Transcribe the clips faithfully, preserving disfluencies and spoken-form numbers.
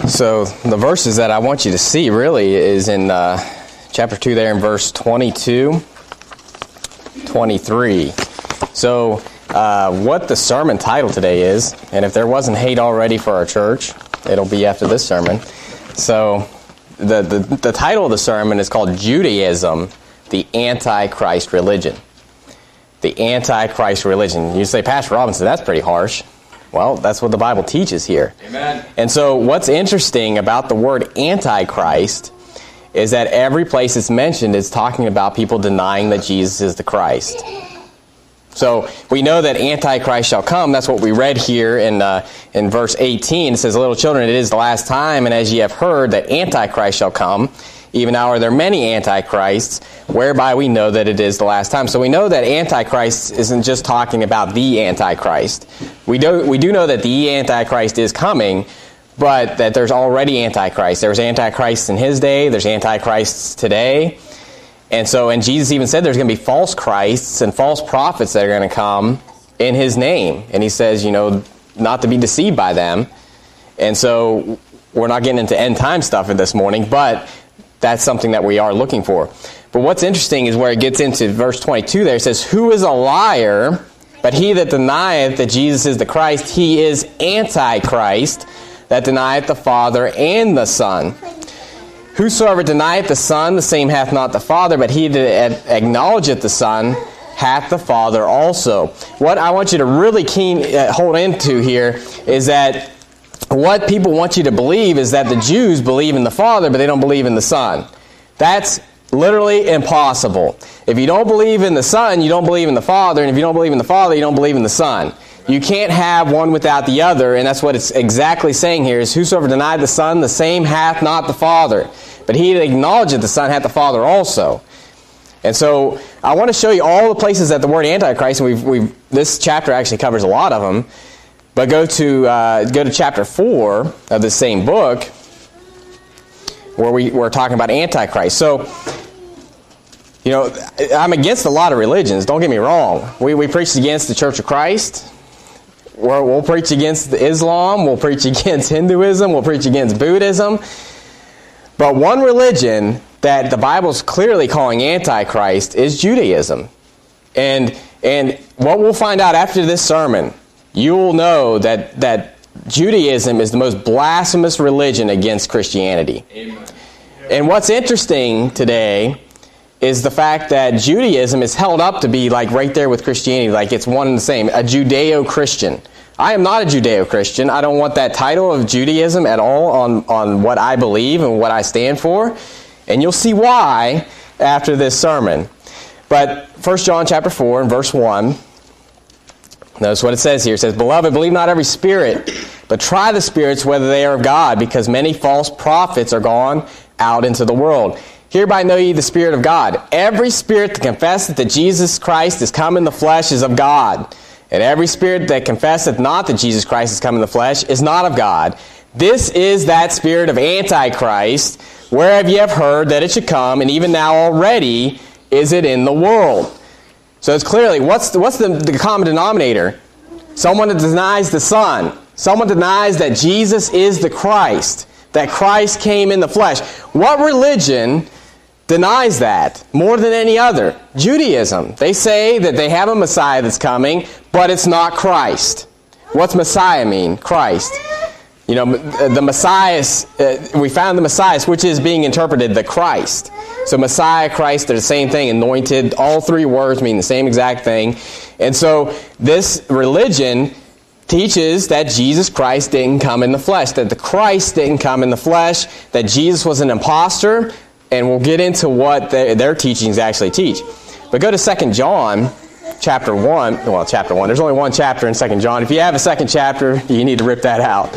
So the verses that I want you to see really is in uh, chapter two there in verse twenty-two, twenty-three. So uh, what the sermon title today is, and if there wasn't hate already for our church, it'll be after this sermon. So the, the, the title of the sermon is called Judaism, the Antichrist Religion. The Antichrist Religion. You say, Pastor Robinson, that's pretty harsh. Well, that's what the Bible teaches here. Amen. And so what's interesting about the word Antichrist is that every place it's mentioned is talking about people denying that Jesus is the Christ. So we know that Antichrist shall come. That's what we read here in uh, in verse eighteen. It says, little children, it is the last time, and as ye have heard that Antichrist shall come, even now are there many antichrists, whereby we know that it is the last time. So we know that Antichrist isn't just talking about the Antichrist. We do, we do know that the Antichrist is coming, but that there's already Antichrist. There was Antichrist in his day. There's Antichrists today. And so, and Jesus even said there's going to be false Christs and false prophets that are going to come in his name. And he says, you know, not to be deceived by them. And so we're not getting into end time stuff this morning, but that's something that we are looking for. But what's interesting is where it gets into verse twenty-two there. It says, who is a liar, but he that denieth that Jesus is the Christ, he is Antichrist, that denieth the Father and the Son. Whosoever denieth the Son, the same hath not the Father, but he that acknowledgeth the Son hath the Father also. What I want you to really keen uh, hold into here is that what people want you to believe is that the Jews believe in the Father, but they don't believe in the Son. That's literally impossible. If you don't believe in the Son, you don't believe in the Father, and if you don't believe in the Father, you don't believe in the Son. You can't have one without the other, and that's what it's exactly saying here, is whosoever denied the Son, the same hath not the Father. But he that acknowledgeth the Son hath the Father also. And so I want to show you all the places that the word Antichrist, and we've, we've this chapter actually covers a lot of them. But go to uh, go to chapter four of the same book, where we, we're talking about Antichrist. So, you know, I'm against a lot of religions. Don't get me wrong. We we preach against the Church of Christ. We're, we'll preach against Islam. We'll preach against Hinduism. We'll preach against Buddhism. But one religion that the Bible's clearly calling Antichrist is Judaism. And and what we'll find out after this sermon, you will know that, that Judaism is the most blasphemous religion against Christianity. Amen. And what's interesting today is the fact that Judaism is held up to be like right there with Christianity, like it's one and the same, a Judeo-Christian. I am not a Judeo-Christian. I don't want that title of Judaism at all on, on what I believe and what I stand for. And you'll see why after this sermon. But First John chapter four and verse one, notice what it says here. It says, beloved, believe not every spirit, but try the spirits whether they are of God, because many false prophets are gone out into the world. Hereby know ye the Spirit of God. Every spirit that confesseth that Jesus Christ is come in the flesh is of God. And every spirit that confesseth not that Jesus Christ is come in the flesh is not of God. This is that spirit of Antichrist, whereof ye have heard that it should come, and even now already is it in the world. So it's clearly, what's the, what's the, the common denominator? Someone that denies the Son. Someone denies that Jesus is the Christ, that Christ came in the flesh. What religion denies that more than any other? Judaism. They say that they have a Messiah that's coming, but it's not Christ. What's Messiah mean? Christ. You know, the Messiah, uh, we found the Messiah, which is being interpreted the Christ. So Messiah, Christ, they're the same thing. Anointed, all three words mean the same exact thing. And so this religion teaches that Jesus Christ didn't come in the flesh, that the Christ didn't come in the flesh, that Jesus was an imposter, and we'll get into what their, their teachings actually teach. But go to Second John chapter one. Well, chapter one. There's only one chapter in Second John. If you have a second chapter, you need to rip that out.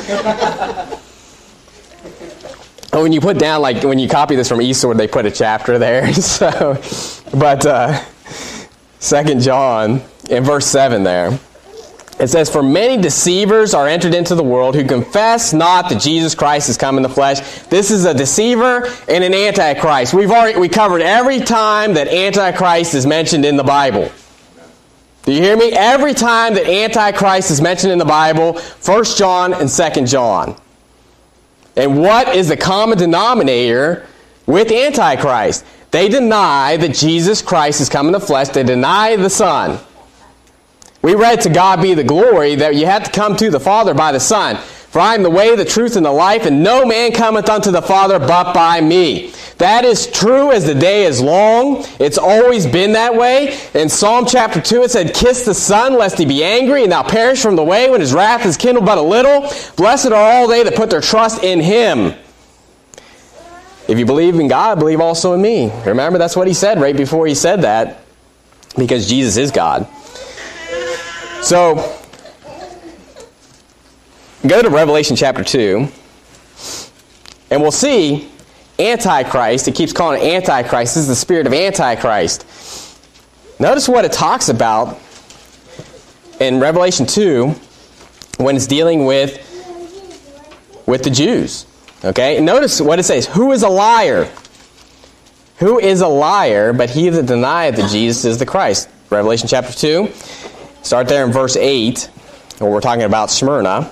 When you put down, like when you copy this from Eastwood, they put a chapter there. So, but uh, Second John in verse seven there, it says, for many deceivers are entered into the world who confess not that Jesus Christ has come in the flesh. This is a deceiver and an antichrist. We've already we covered every time that antichrist is mentioned in the Bible. Do you hear me? Every time that antichrist is mentioned in the Bible, First John and Second John. And what is the common denominator with Antichrist? They deny that Jesus Christ has come in the flesh. They deny the Son. We read, to God be the glory, that you have to come to the Father by the Son. For I am the way, the truth, and the life, and no man cometh unto the Father but by me. That is true as the day is long. It's always been that way. In Psalm chapter two it said, kiss the Son, lest he be angry, and thou perish from the way when his wrath is kindled but a little. Blessed are all they that put their trust in him. If you believe in God, believe also in me. Remember, that's what he said right before he said that, because Jesus is God. So, go to Revelation chapter two, and we'll see Antichrist. It keeps calling it Antichrist. This is the spirit of Antichrist. Notice what it talks about in Revelation two when it's dealing with, with the Jews. Okay? Notice what it says. Who is a liar? Who is a liar but he that denieth that Jesus is the Christ? Revelation chapter two. Start there in verse eight, where we're talking about Smyrna.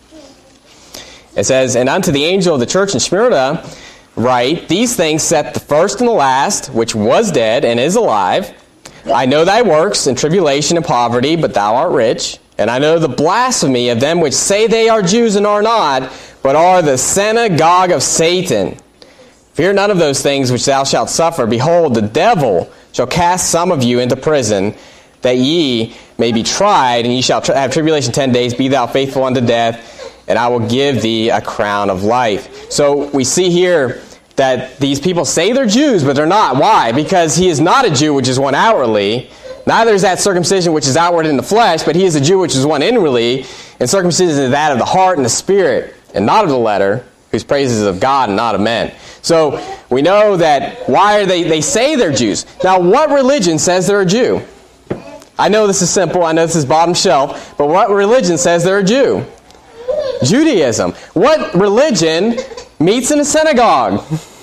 It says, and unto the angel of the church in Smyrna write, these things saith the first and the last, which was dead and is alive. I know thy works, and tribulation and poverty, but thou art rich. And I know the blasphemy of them which say they are Jews and are not, but are the synagogue of Satan. Fear none of those things which thou shalt suffer. Behold, the devil shall cast some of you into prison, that ye may be tried, and ye shall have tribulation ten days. Be thou faithful unto death, and I will give thee a crown of life. So we see here that these people say they're Jews, but they're not. Why? Because he is not a Jew, which is one outwardly. Neither is that circumcision which is outward in the flesh, but he is a Jew which is one inwardly. And circumcision is that of the heart and the spirit, and not of the letter, whose praise is of God and not of men. So we know that why are they, they say they're Jews. Now, what religion says they're a Jew? I know this is simple. I know this is bottom shelf. But what religion says they're a Jew? Judaism. What religion meets in a synagogue?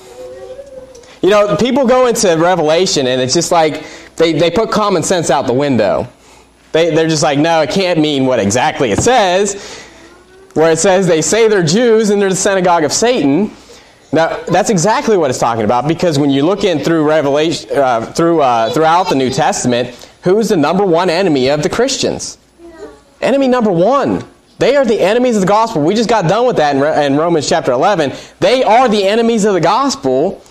You know, people go into Revelation and it's just like they, they put common sense out the window. They, they're just like, no, it can't mean what exactly it says. Where it says they say they're Jews and they're the synagogue of Satan. Now, that's exactly what it's talking about, because when you look in through Revelation, uh, through uh, throughout the New Testament, who's the number one enemy of the Christians? Enemy number one. They are the enemies of the gospel. We just got done with that in, Re- in Romans chapter eleven. They are the enemies of the gospel.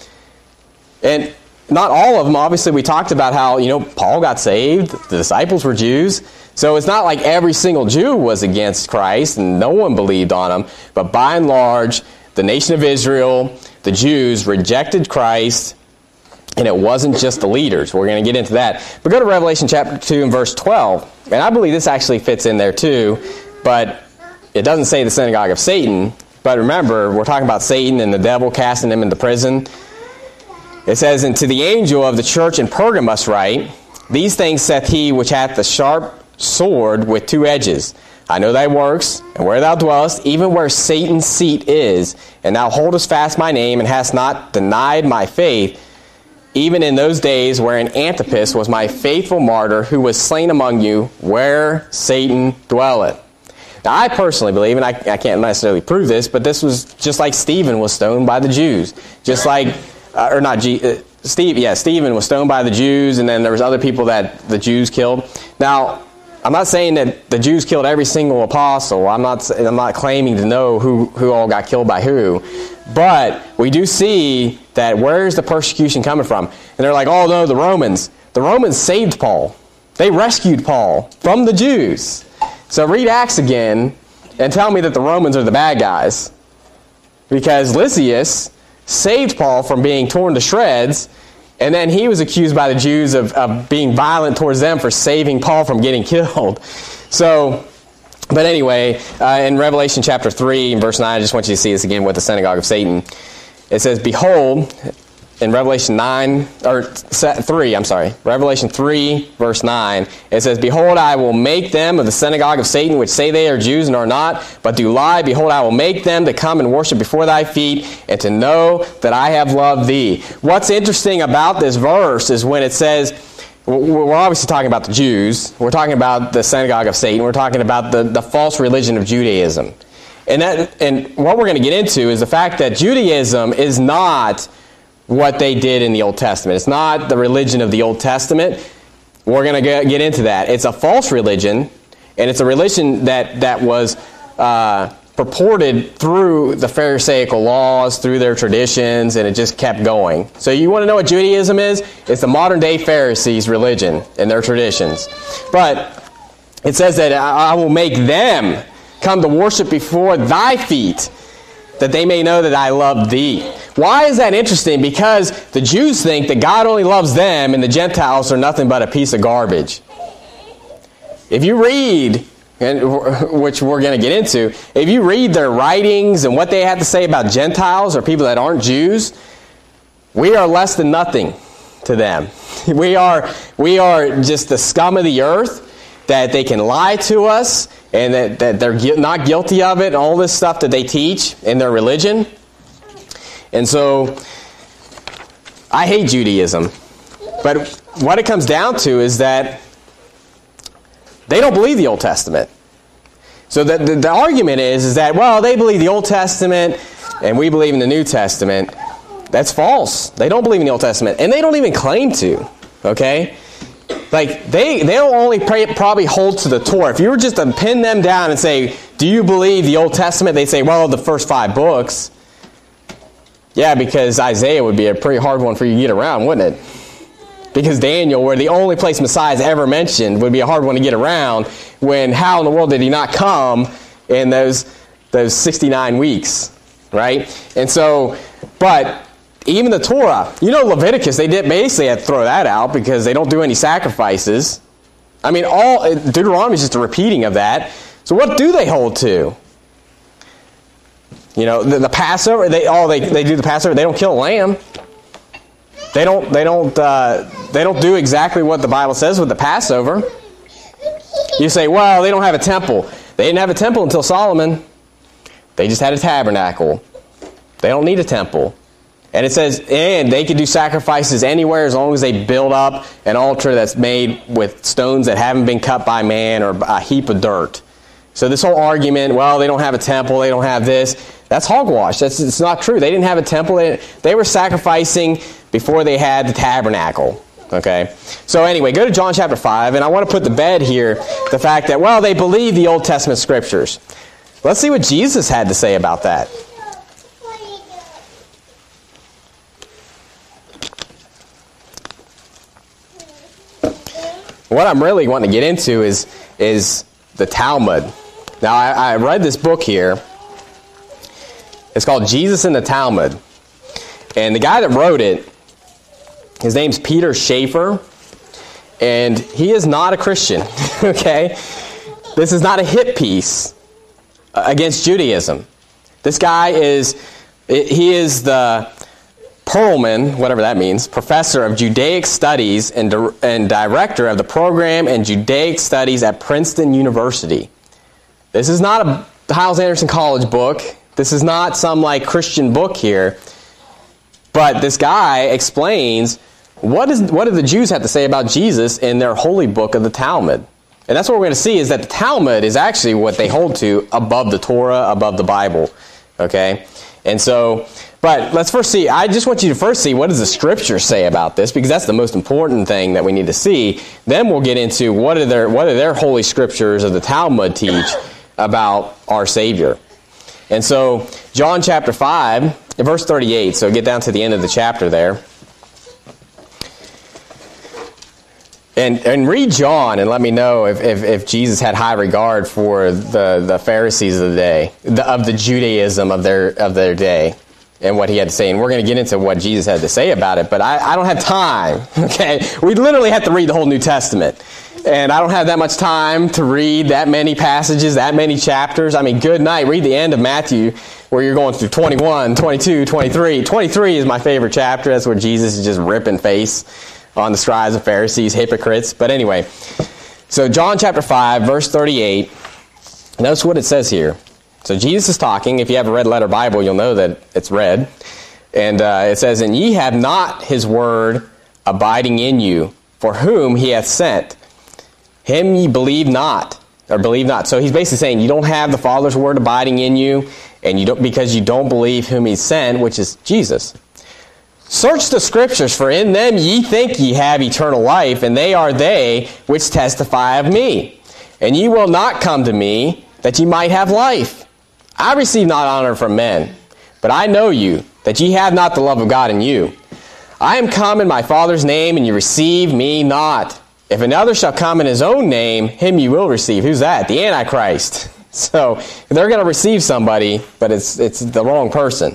And not all of them. Obviously, we talked about how, you know, Paul got saved. The disciples were Jews. So it's not like every single Jew was against Christ and no one believed on him. But by and large, the nation of Israel, the Jews, rejected Christ. And it wasn't just the leaders. We're going to get into that. But go to Revelation chapter two and verse twelve. And I believe this actually fits in there too. But it doesn't say the synagogue of Satan. But remember, we're talking about Satan and the devil casting him into prison. It says, and to the angel of the church in Pergamos write, these things saith he which hath the sharp sword with two edges. I know thy works, and where thou dwellest, even where Satan's seat is, and thou holdest fast my name, and hast not denied my faith, even in those days wherein Antipas was my faithful martyr, who was slain among you, where Satan dwelleth. Now, I personally believe, and I, I can't necessarily prove this, but this was just like Stephen was stoned by the Jews. Just like, uh, or not, G, uh, Steve, yeah, Stephen was stoned by the Jews, and then there was other people that the Jews killed. Now, I'm not saying that the Jews killed every single apostle. I'm not I'm not claiming to know who, who all got killed by who. But we do see that where's the persecution coming from? And they're like, oh no, the Romans. The Romans saved Paul. They rescued Paul from the Jews. So read Acts again and tell me that the Romans are the bad guys. Because Lysias saved Paul from being torn to shreds, and then he was accused by the Jews of, of being violent towards them for saving Paul from getting killed. So, but anyway, uh, in Revelation chapter three, verse nine, I just want you to see this again with the synagogue of Satan. It says, behold, in Revelation nine, or three, I'm sorry, Revelation three, verse nine, it says, behold, I will make them of the synagogue of Satan, which say they are Jews and are not, but do lie. Behold, I will make them to come and worship before thy feet, and to know that I have loved thee. What's interesting about this verse is when it says, we're obviously talking about the Jews, we're talking about the synagogue of Satan, we're talking about the, the false religion of Judaism. And that, and what we're going to get into is the fact that Judaism is not what they did in the Old Testament. It's not the religion of the Old Testament. We're going to get into that. It's a false religion, and it's a religion that, that was uh, purported through the Pharisaical laws, through their traditions, and it just kept going. So you want to know what Judaism is? It's the modern-day Pharisees' religion and their traditions. But it says that I will make them come to worship before thy feet, that they may know that I love thee. Why is that interesting? Because the Jews think that God only loves them and the Gentiles are nothing but a piece of garbage. If you read, and which we're going to get into, if you read their writings and what they have to say about Gentiles or people that aren't Jews, we are less than nothing to them. We are, we are just the scum of the earth, that they can lie to us, and that, that they're not guilty of it, and all this stuff that they teach in their religion. And so, I hate Judaism. But what it comes down to is that they don't believe the Old Testament. So the, the, the argument is, is that, well, they believe the Old Testament, and we believe in the New Testament. That's false. They don't believe in the Old Testament. And they don't even claim to. Okay? Like, they, they'll only pray, probably hold to the Torah. If you were just to pin them down and say, do you believe the Old Testament? They'd say, well, the first five books. Yeah, because Isaiah would be a pretty hard one for you to get around, wouldn't it? Because Daniel, where the only place Messiah is ever mentioned, would be a hard one to get around, when how in the world did he not come in those, those sixty-nine weeks, right? And so, but even the Torah, you know, Leviticus, they did basically have to throw that out because they don't do any sacrifices. I mean, all Deuteronomy is just a repeating of that. So what do they hold to? You know, the, the Passover, they oh they they do the Passover. They don't kill a lamb. They don't they don't uh, they don't do exactly what the Bible says with the Passover. You say, well, they don't have a temple. They didn't have a temple until Solomon. They just had a tabernacle. They don't need a temple. And it says, and they can do sacrifices anywhere as long as they build up an altar that's made with stones that haven't been cut by man, or a heap of dirt. So this whole argument, well, they don't have a temple, they don't have this, that's hogwash. That's it's not true. They didn't have a temple. They, they were sacrificing before they had the tabernacle. Okay? So anyway, go to John chapter five, and I want to put to bed here the fact that, well, they believe the Old Testament scriptures. Let's see what Jesus had to say about that. What I'm really wanting to get into is, is the Talmud. Now, I, I read this book here. It's called Jesus in the Talmud. And the guy that wrote it, his name's Peter Schaefer. And he is not a Christian, okay? This is not a hit piece against Judaism. This guy is, he is the Perlman, whatever that means, professor of Judaic Studies and, di- and director of the program in Judaic Studies at Princeton University. This is not a Hyles Anderson College book. This is not some like Christian book here. But this guy explains what is what do the Jews have to say about Jesus in their holy book of the Talmud. And that's what we're going to see, is that the Talmud is actually what they hold to above the Torah, above the Bible. Okay? And so, but let's first see, I just want you to first see what does the Scripture say about this, because that's the most important thing that we need to see. Then we'll get into what are their, what are their holy Scriptures of the Talmud teach about our Savior. And so, John chapter five, verse thirty-eight, so get down to the end of the chapter there. And and read John and let me know if, if, if Jesus had high regard for the, the Pharisees of the day, the, of the Judaism of their of their day, and what he had to say. And we're going to get into what Jesus had to say about it, but I, I don't have time, okay? We literally have to read the whole New Testament. And I don't have that much time to read that many passages, that many chapters. I mean, good night. Read the end of Matthew where you're going through twenty-one, twenty-two, twenty-three. twenty-three is my favorite chapter. That's where Jesus is just ripping face on the scribes and Pharisees, hypocrites. But anyway, so John chapter five, verse thirty-eight. Notice what it says here. So Jesus is talking. If you have a red letter Bible, you'll know that it's red. And uh, it says, "And ye have not his word abiding in you, for whom he hath sent. Him ye believe not." or believe not. So he's basically saying you don't have the Father's word abiding in you, and you don't because you don't believe whom he sent, which is Jesus. Search the Scriptures, for in them ye think ye have eternal life, and they are they which testify of me. And ye will not come to me, that ye might have life. I receive not honor from men, but I know you, that ye have not the love of God in you. I am come in my Father's name, and ye receive me not. If another shall come in his own name, him you will receive. Who's that? The Antichrist. So they're going to receive somebody, but it's it's the wrong person.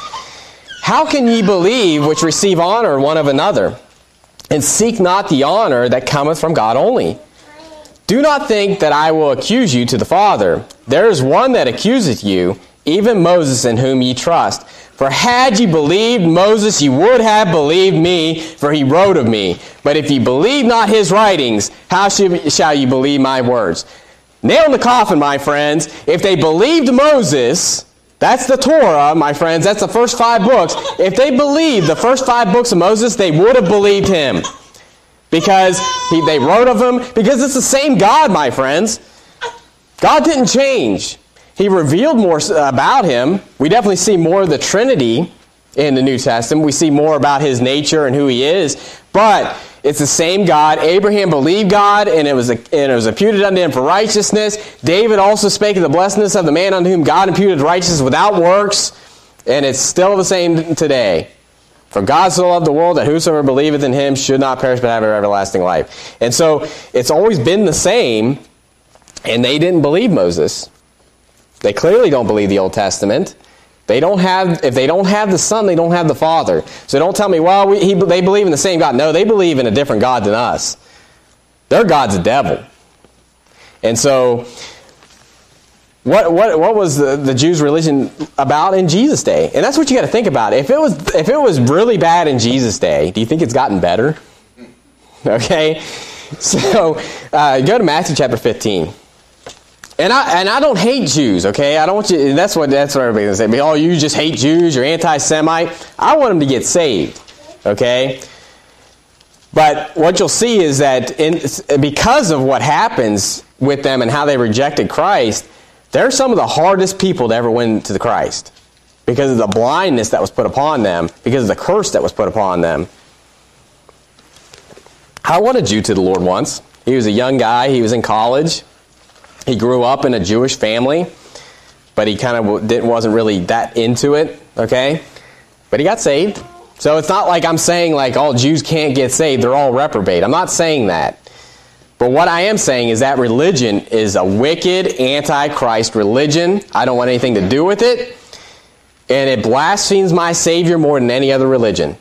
How can ye believe which receive honor one of another, and seek not the honor that cometh from God only? Do not think that I will accuse you to the Father. There is one that accuseth you, even Moses, in whom ye trust. For had ye believed Moses, ye would have believed me, for he wrote of me. But if ye believe not his writings, how shall ye believe my words? Nail in the coffin, my friends. If they believed Moses, that's the Torah, my friends. That's the first five books. If they believed the first five books of Moses, they would have believed him. Because he, they wrote of him. Because it's the same God, my friends. God didn't change. He revealed more about him. We definitely see more of the Trinity in the New Testament. We see more about his nature and who he is. But it's the same God. Abraham believed God, and it was and it was imputed unto him for righteousness. David also spake of the blessedness of the man unto whom God imputed righteousness without works. And it's still the same today. For God so loved the world that whosoever believeth in him should not perish but have everlasting life. And so it's always been the same, and they didn't believe Moses. They clearly don't believe the Old Testament. They don't have, if they don't have the Son, they don't have the Father. So don't tell me, well, we, he, they believe in the same God. No, they believe in a different God than us. Their God's a devil. And so, what what what was the, the Jews' religion about in Jesus' day? And that's what you got to think about. If it was if it was really bad in Jesus' day, do you think it's gotten better? Okay, so uh, go to Matthew chapter fifteen. And I and I don't hate Jews, okay? I don't want you. That's what that's what everybody's gonna say. Oh, you just hate Jews. You're anti-Semite. I want them to get saved, okay? But what you'll see is that in, because of what happens with them and how they rejected Christ, they're some of the hardest people to ever win to the Christ because of the blindness that was put upon them, because of the curse that was put upon them. I won a Jew to the Lord once. He was a young guy. He was in college. He grew up in a Jewish family, but he kind of didn't, wasn't really that into it, okay? But he got saved. So it's not like I'm saying like all Jews can't get saved. They're all reprobate. I'm not saying that. But what I am saying is that religion is a wicked, anti-Christ religion. I don't want anything to do with it. And it blasphemes my Savior more than any other religion.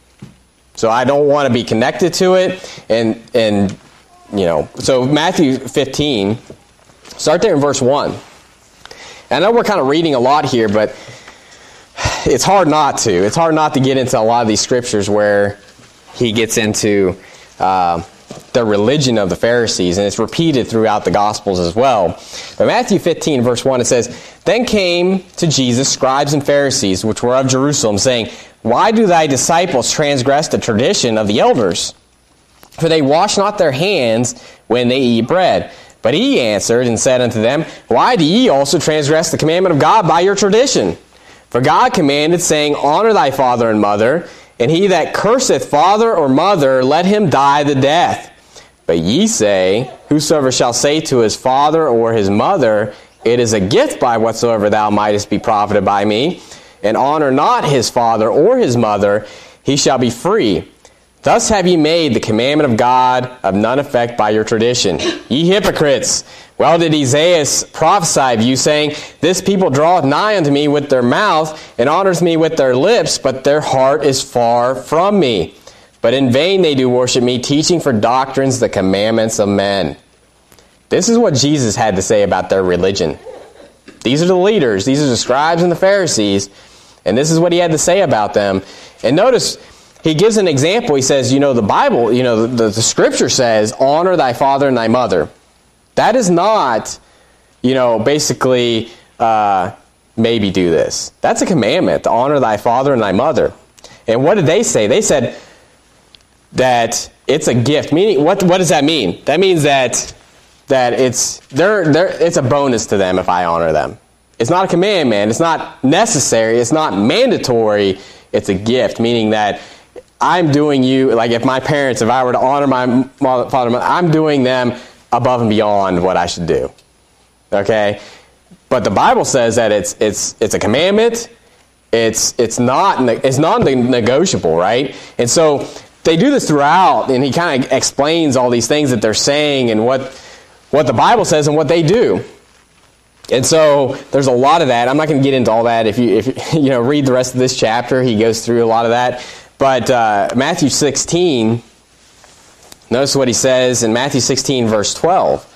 So I don't want to be connected to it. And, and you know, so Matthew fifteen... Start there in verse one. I know we're kind of reading a lot here, but it's hard not to. It's hard not to get into a lot of these scriptures where he gets into uh, the religion of the Pharisees, and it's repeated throughout the Gospels as well. But Matthew fifteen, verse one, it says, Then came to Jesus scribes and Pharisees, which were of Jerusalem, saying, Why do thy disciples transgress the tradition of the elders? For they wash not their hands when they eat bread. But he answered and said unto them, Why do ye also transgress the commandment of God by your tradition? For God commanded, saying, Honor thy father and mother, and he that curseth father or mother, let him die the death. But ye say, Whosoever shall say to his father or his mother, It is a gift by whatsoever thou mightest be profited by me, and honor not his father or his mother, he shall be free. Thus have ye made the commandment of God of none effect by your tradition. Ye hypocrites! Well did Isaiah prophesy of you, saying, This people draweth nigh unto me with their mouth, and honors me with their lips, but their heart is far from me. But in vain they do worship me, teaching for doctrines the commandments of men. This is what Jesus had to say about their religion. These are the leaders. These are the scribes and the Pharisees. And this is what he had to say about them. And notice, he gives an example. He says, you know, the Bible, you know, the, the Scripture says, honor thy father and thy mother. That is not, you know, basically, uh, maybe do this. That's a commandment, to honor thy father and thy mother. And what did they say? They said that it's a gift. Meaning, what, what does that mean? That means that that it's they're, they're, it's a bonus to them if I honor them. It's not a commandment. It's not necessary. It's not mandatory. It's a gift, meaning that I'm doing you, like if my parents, if I were to honor my father, I'm doing them above and beyond what I should do. Okay? But the Bible says that it's it's it's a commandment. It's it's not it's non-negotiable, right? And so they do this throughout, and he kind of explains all these things that they're saying and what what the Bible says and what they do. And so there's a lot of that. I'm not going to get into all that. If you if you know read the rest of this chapter, he goes through a lot of that. But uh, Matthew sixteen, notice what he says in Matthew sixteen, verse twelve.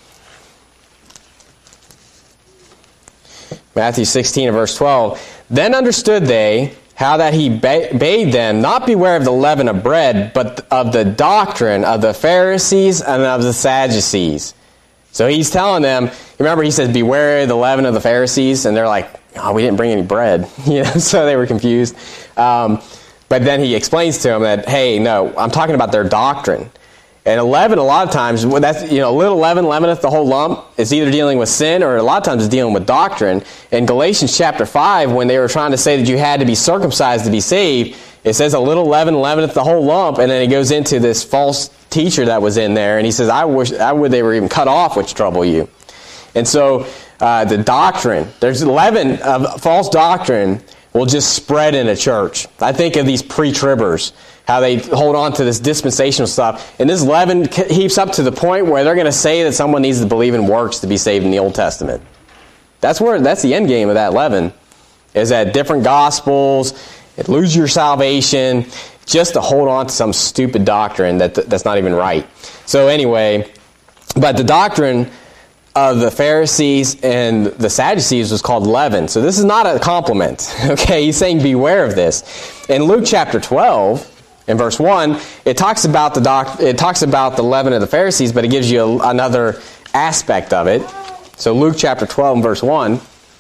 Matthew sixteen, verse twelve. Then understood they how that he ba- bade them not beware of the leaven of bread, but of the doctrine of the Pharisees and of the Sadducees. So he's telling them, remember he says, beware of the leaven of the Pharisees, and they're like, oh, we didn't bring any bread. You know, so they were confused. Um, but then he explains to them that, hey, no, I'm talking about their doctrine. And leaven, a lot of times, well, that's, you know, little leaven leaveneth the whole lump. It's either dealing with sin or a lot of times it's dealing with doctrine. In Galatians chapter five, when they were trying to say that you had to be circumcised to be saved, it says a little leaven leaveneth the whole lump, and then it goes into this false teacher that was in there, and he says, I wish I would they were even cut off which trouble you. And so uh, the doctrine, there's leaven of false doctrine will just spread in a church. I think of these pre-tribbers, how they hold on to this dispensational stuff. And this leaven heaps up to the point where they're going to say that someone needs to believe in works to be saved in the Old Testament. That's where that's the end game of that leaven, is that different gospels, it lose your salvation, just to hold on to some stupid doctrine that that's not even right. So anyway, but the doctrine of the Pharisees and the Sadducees was called leaven. So this is not a compliment. Okay, he's saying beware of this. In Luke chapter twelve, in verse one, it talks about the doc, it talks about the leaven of the Pharisees, but it gives you a, another aspect of it. So Luke chapter twelve and verse one.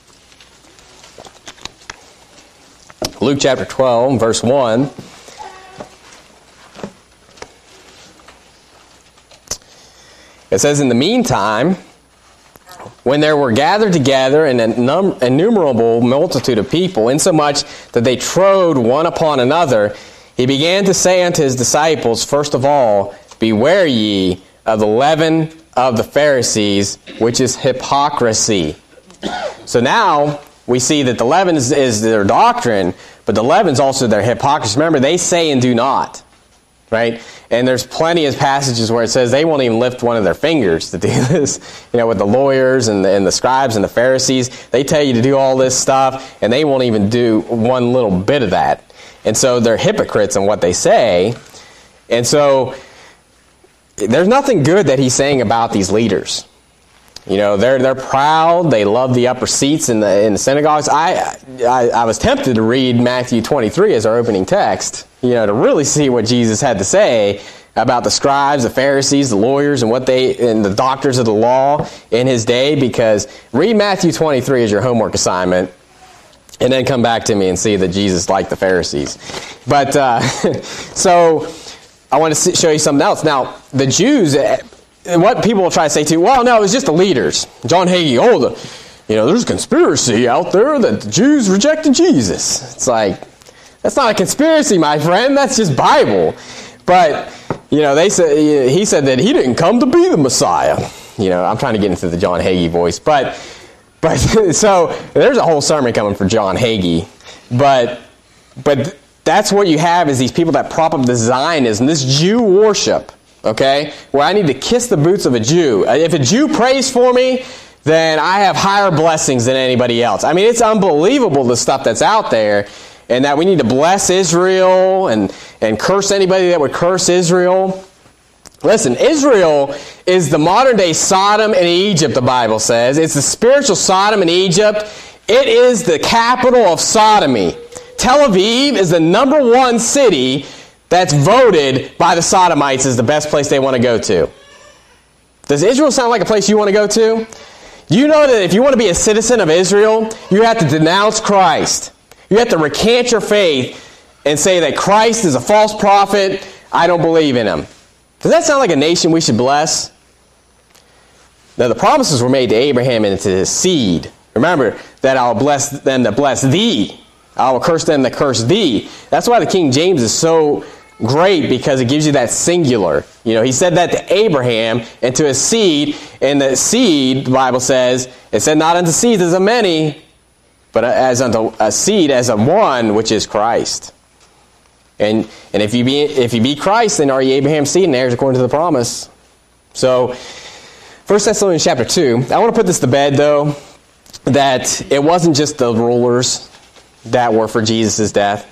Luke chapter twelve and verse one. It says, in the meantime, when there were gathered together an innumerable multitude of people, insomuch that they trode one upon another, he began to say unto his disciples, first of all, beware ye of the leaven of the Pharisees, which is hypocrisy. So now we see that the leaven is, is their doctrine, but the leaven is also their hypocrisy. Remember, they say and do not, right? And there's plenty of passages where it says they won't even lift one of their fingers to do this. You know, with the lawyers and the, and the scribes and the Pharisees, they tell you to do all this stuff, and they won't even do one little bit of that. And so they're hypocrites in what they say. And so there's nothing good that he's saying about these leaders. You know, they're they're proud. They love the upper seats in the in the synagogues. I, I I was tempted to read Matthew twenty-three as our opening text, you know, to really see what Jesus had to say about the scribes, the Pharisees, the lawyers, and what they and the doctors of the law in his day. Because read Matthew twenty-three as your homework assignment, and then come back to me and see that Jesus liked the Pharisees. But uh, so I want to show you something else. Now the Jews. What people will try to say too, well, no, it was just the leaders. John Hagee, oh, the, you know, there's a conspiracy out there that the Jews rejected Jesus. It's like, that's not a conspiracy, my friend. That's just Bible. But, you know, they said he said that he didn't come to be the Messiah. You know, I'm trying to get into the John Hagee voice. But, but so there's a whole sermon coming for John Hagee. But, but that's what you have is these people that prop up the Zionism, this Jew worship. Okay? Where I need to kiss the boots of a Jew. If a Jew prays for me, then I have higher blessings than anybody else. I mean, it's unbelievable the stuff that's out there, and that we need to bless Israel and, and curse anybody that would curse Israel. Listen, Israel is the modern day Sodom and Egypt, the Bible says. It's the spiritual Sodom and Egypt. It is the capital of sodomy. Tel Aviv is the number one city that's voted by the Sodomites as the best place they want to go to. Does Israel sound like a place you want to go to? You know that if you want to be a citizen of Israel, you have to denounce Christ. You have to recant your faith and say that Christ is a false prophet. I don't believe in him. Does that sound like a nation we should bless? Now the promises were made to Abraham and to his seed. Remember that I'll bless them that bless thee. I will curse them that curse thee. That's why the King James is so great, because it gives you that singular. You know, he said that to Abraham and to his seed, and the seed, the Bible says, it said not unto seeds as of many, but as unto a seed as of one, which is Christ. And and if you be if you be Christ, then are ye Abraham's seed and heirs according to the promise. So, First Thessalonians chapter two. I want to put this to bed, though, that it wasn't just the rulers that were for Jesus' death.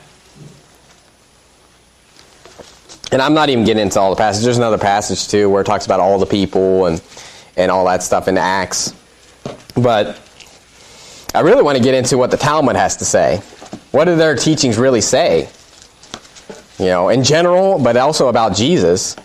And I'm not even getting into all the passages. There's another passage, too, where it talks about all the people and, and all that stuff in Acts. But I really want to get into what the Talmud has to say. What do their teachings really say? You know, in general, but also about Jesus.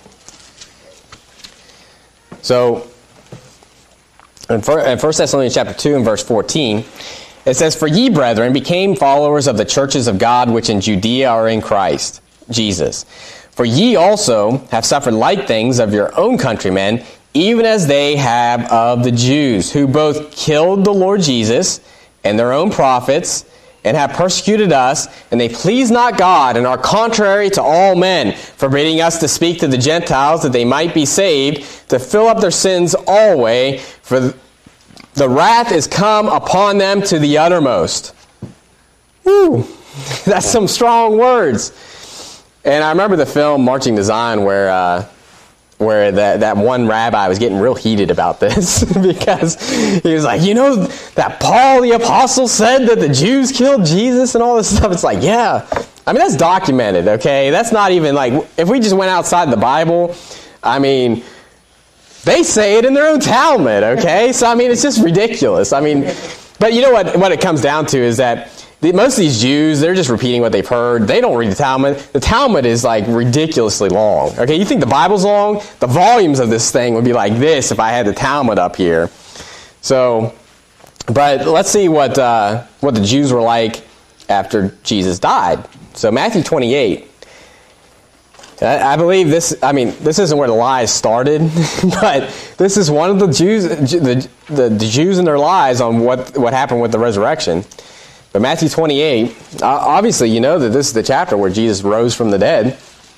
So, in First Thessalonians chapter two and verse fourteen, it says, "For ye, brethren, became followers of the churches of God which in Judea are in Christ Jesus. For ye also have suffered like things of your own countrymen, even as they have of the Jews, who both killed the Lord Jesus and their own prophets, and have persecuted us, and they please not God, and are contrary to all men, forbidding us to speak to the Gentiles that they might be saved, to fill up their sins alway, for the wrath is come upon them to the uttermost." Woo! That's some strong words. And I remember the film Marching to Zion, where uh, where that, that one rabbi was getting real heated about this because he was like, you know, that Paul the Apostle said that the Jews killed Jesus and all this stuff. It's like, yeah. I mean, that's documented, okay? That's not even like, if we just went outside the Bible, I mean, they say it in their own Talmud, okay? So, I mean, it's just ridiculous. I mean, but you know what, what it comes down to is that The, most of these Jews, they're just repeating what they've heard. They don't read the Talmud. The Talmud is like ridiculously long. Okay, you think the Bible's long? The volumes of this thing would be like this if I had the Talmud up here. So, but let's see what uh, what the Jews were like after Jesus died. So Matthew twenty-eight. I, I believe this. I mean, this isn't where the lies started, but this is one of the Jews, the the, the Jews and their lies on what what happened with the resurrection. But Matthew twenty-eight, obviously you know that this is the chapter where Jesus rose from the dead.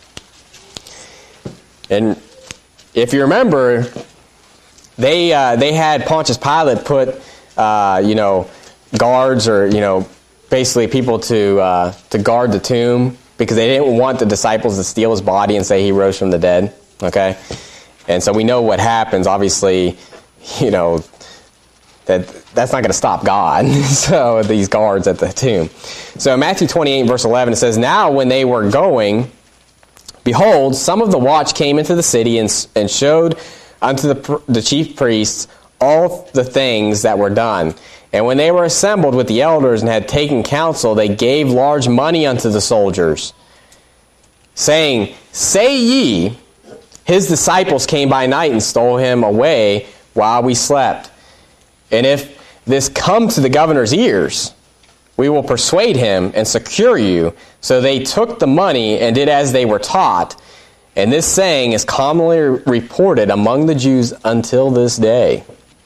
And if you remember, they uh, they had Pontius Pilate put, uh, you know, guards or, you know, basically people to uh, to guard the tomb because they didn't want the disciples to steal his body and say he rose from the dead. Okay? And so we know what happens. Obviously, you know, that that's not going to stop God. So these guards at the tomb. So Matthew twenty-eight, verse eleven, it says, "Now when they were going, behold, some of the watch came into the city and, and showed unto the, the chief priests all the things that were done. And when they were assembled with the elders and had taken counsel, they gave large money unto the soldiers, saying, Say ye, his disciples came by night and stole him away while we slept. And if this come to the governor's ears, we will persuade him and secure you. So they took the money and did as they were taught. And this saying is commonly reported among the Jews until this day."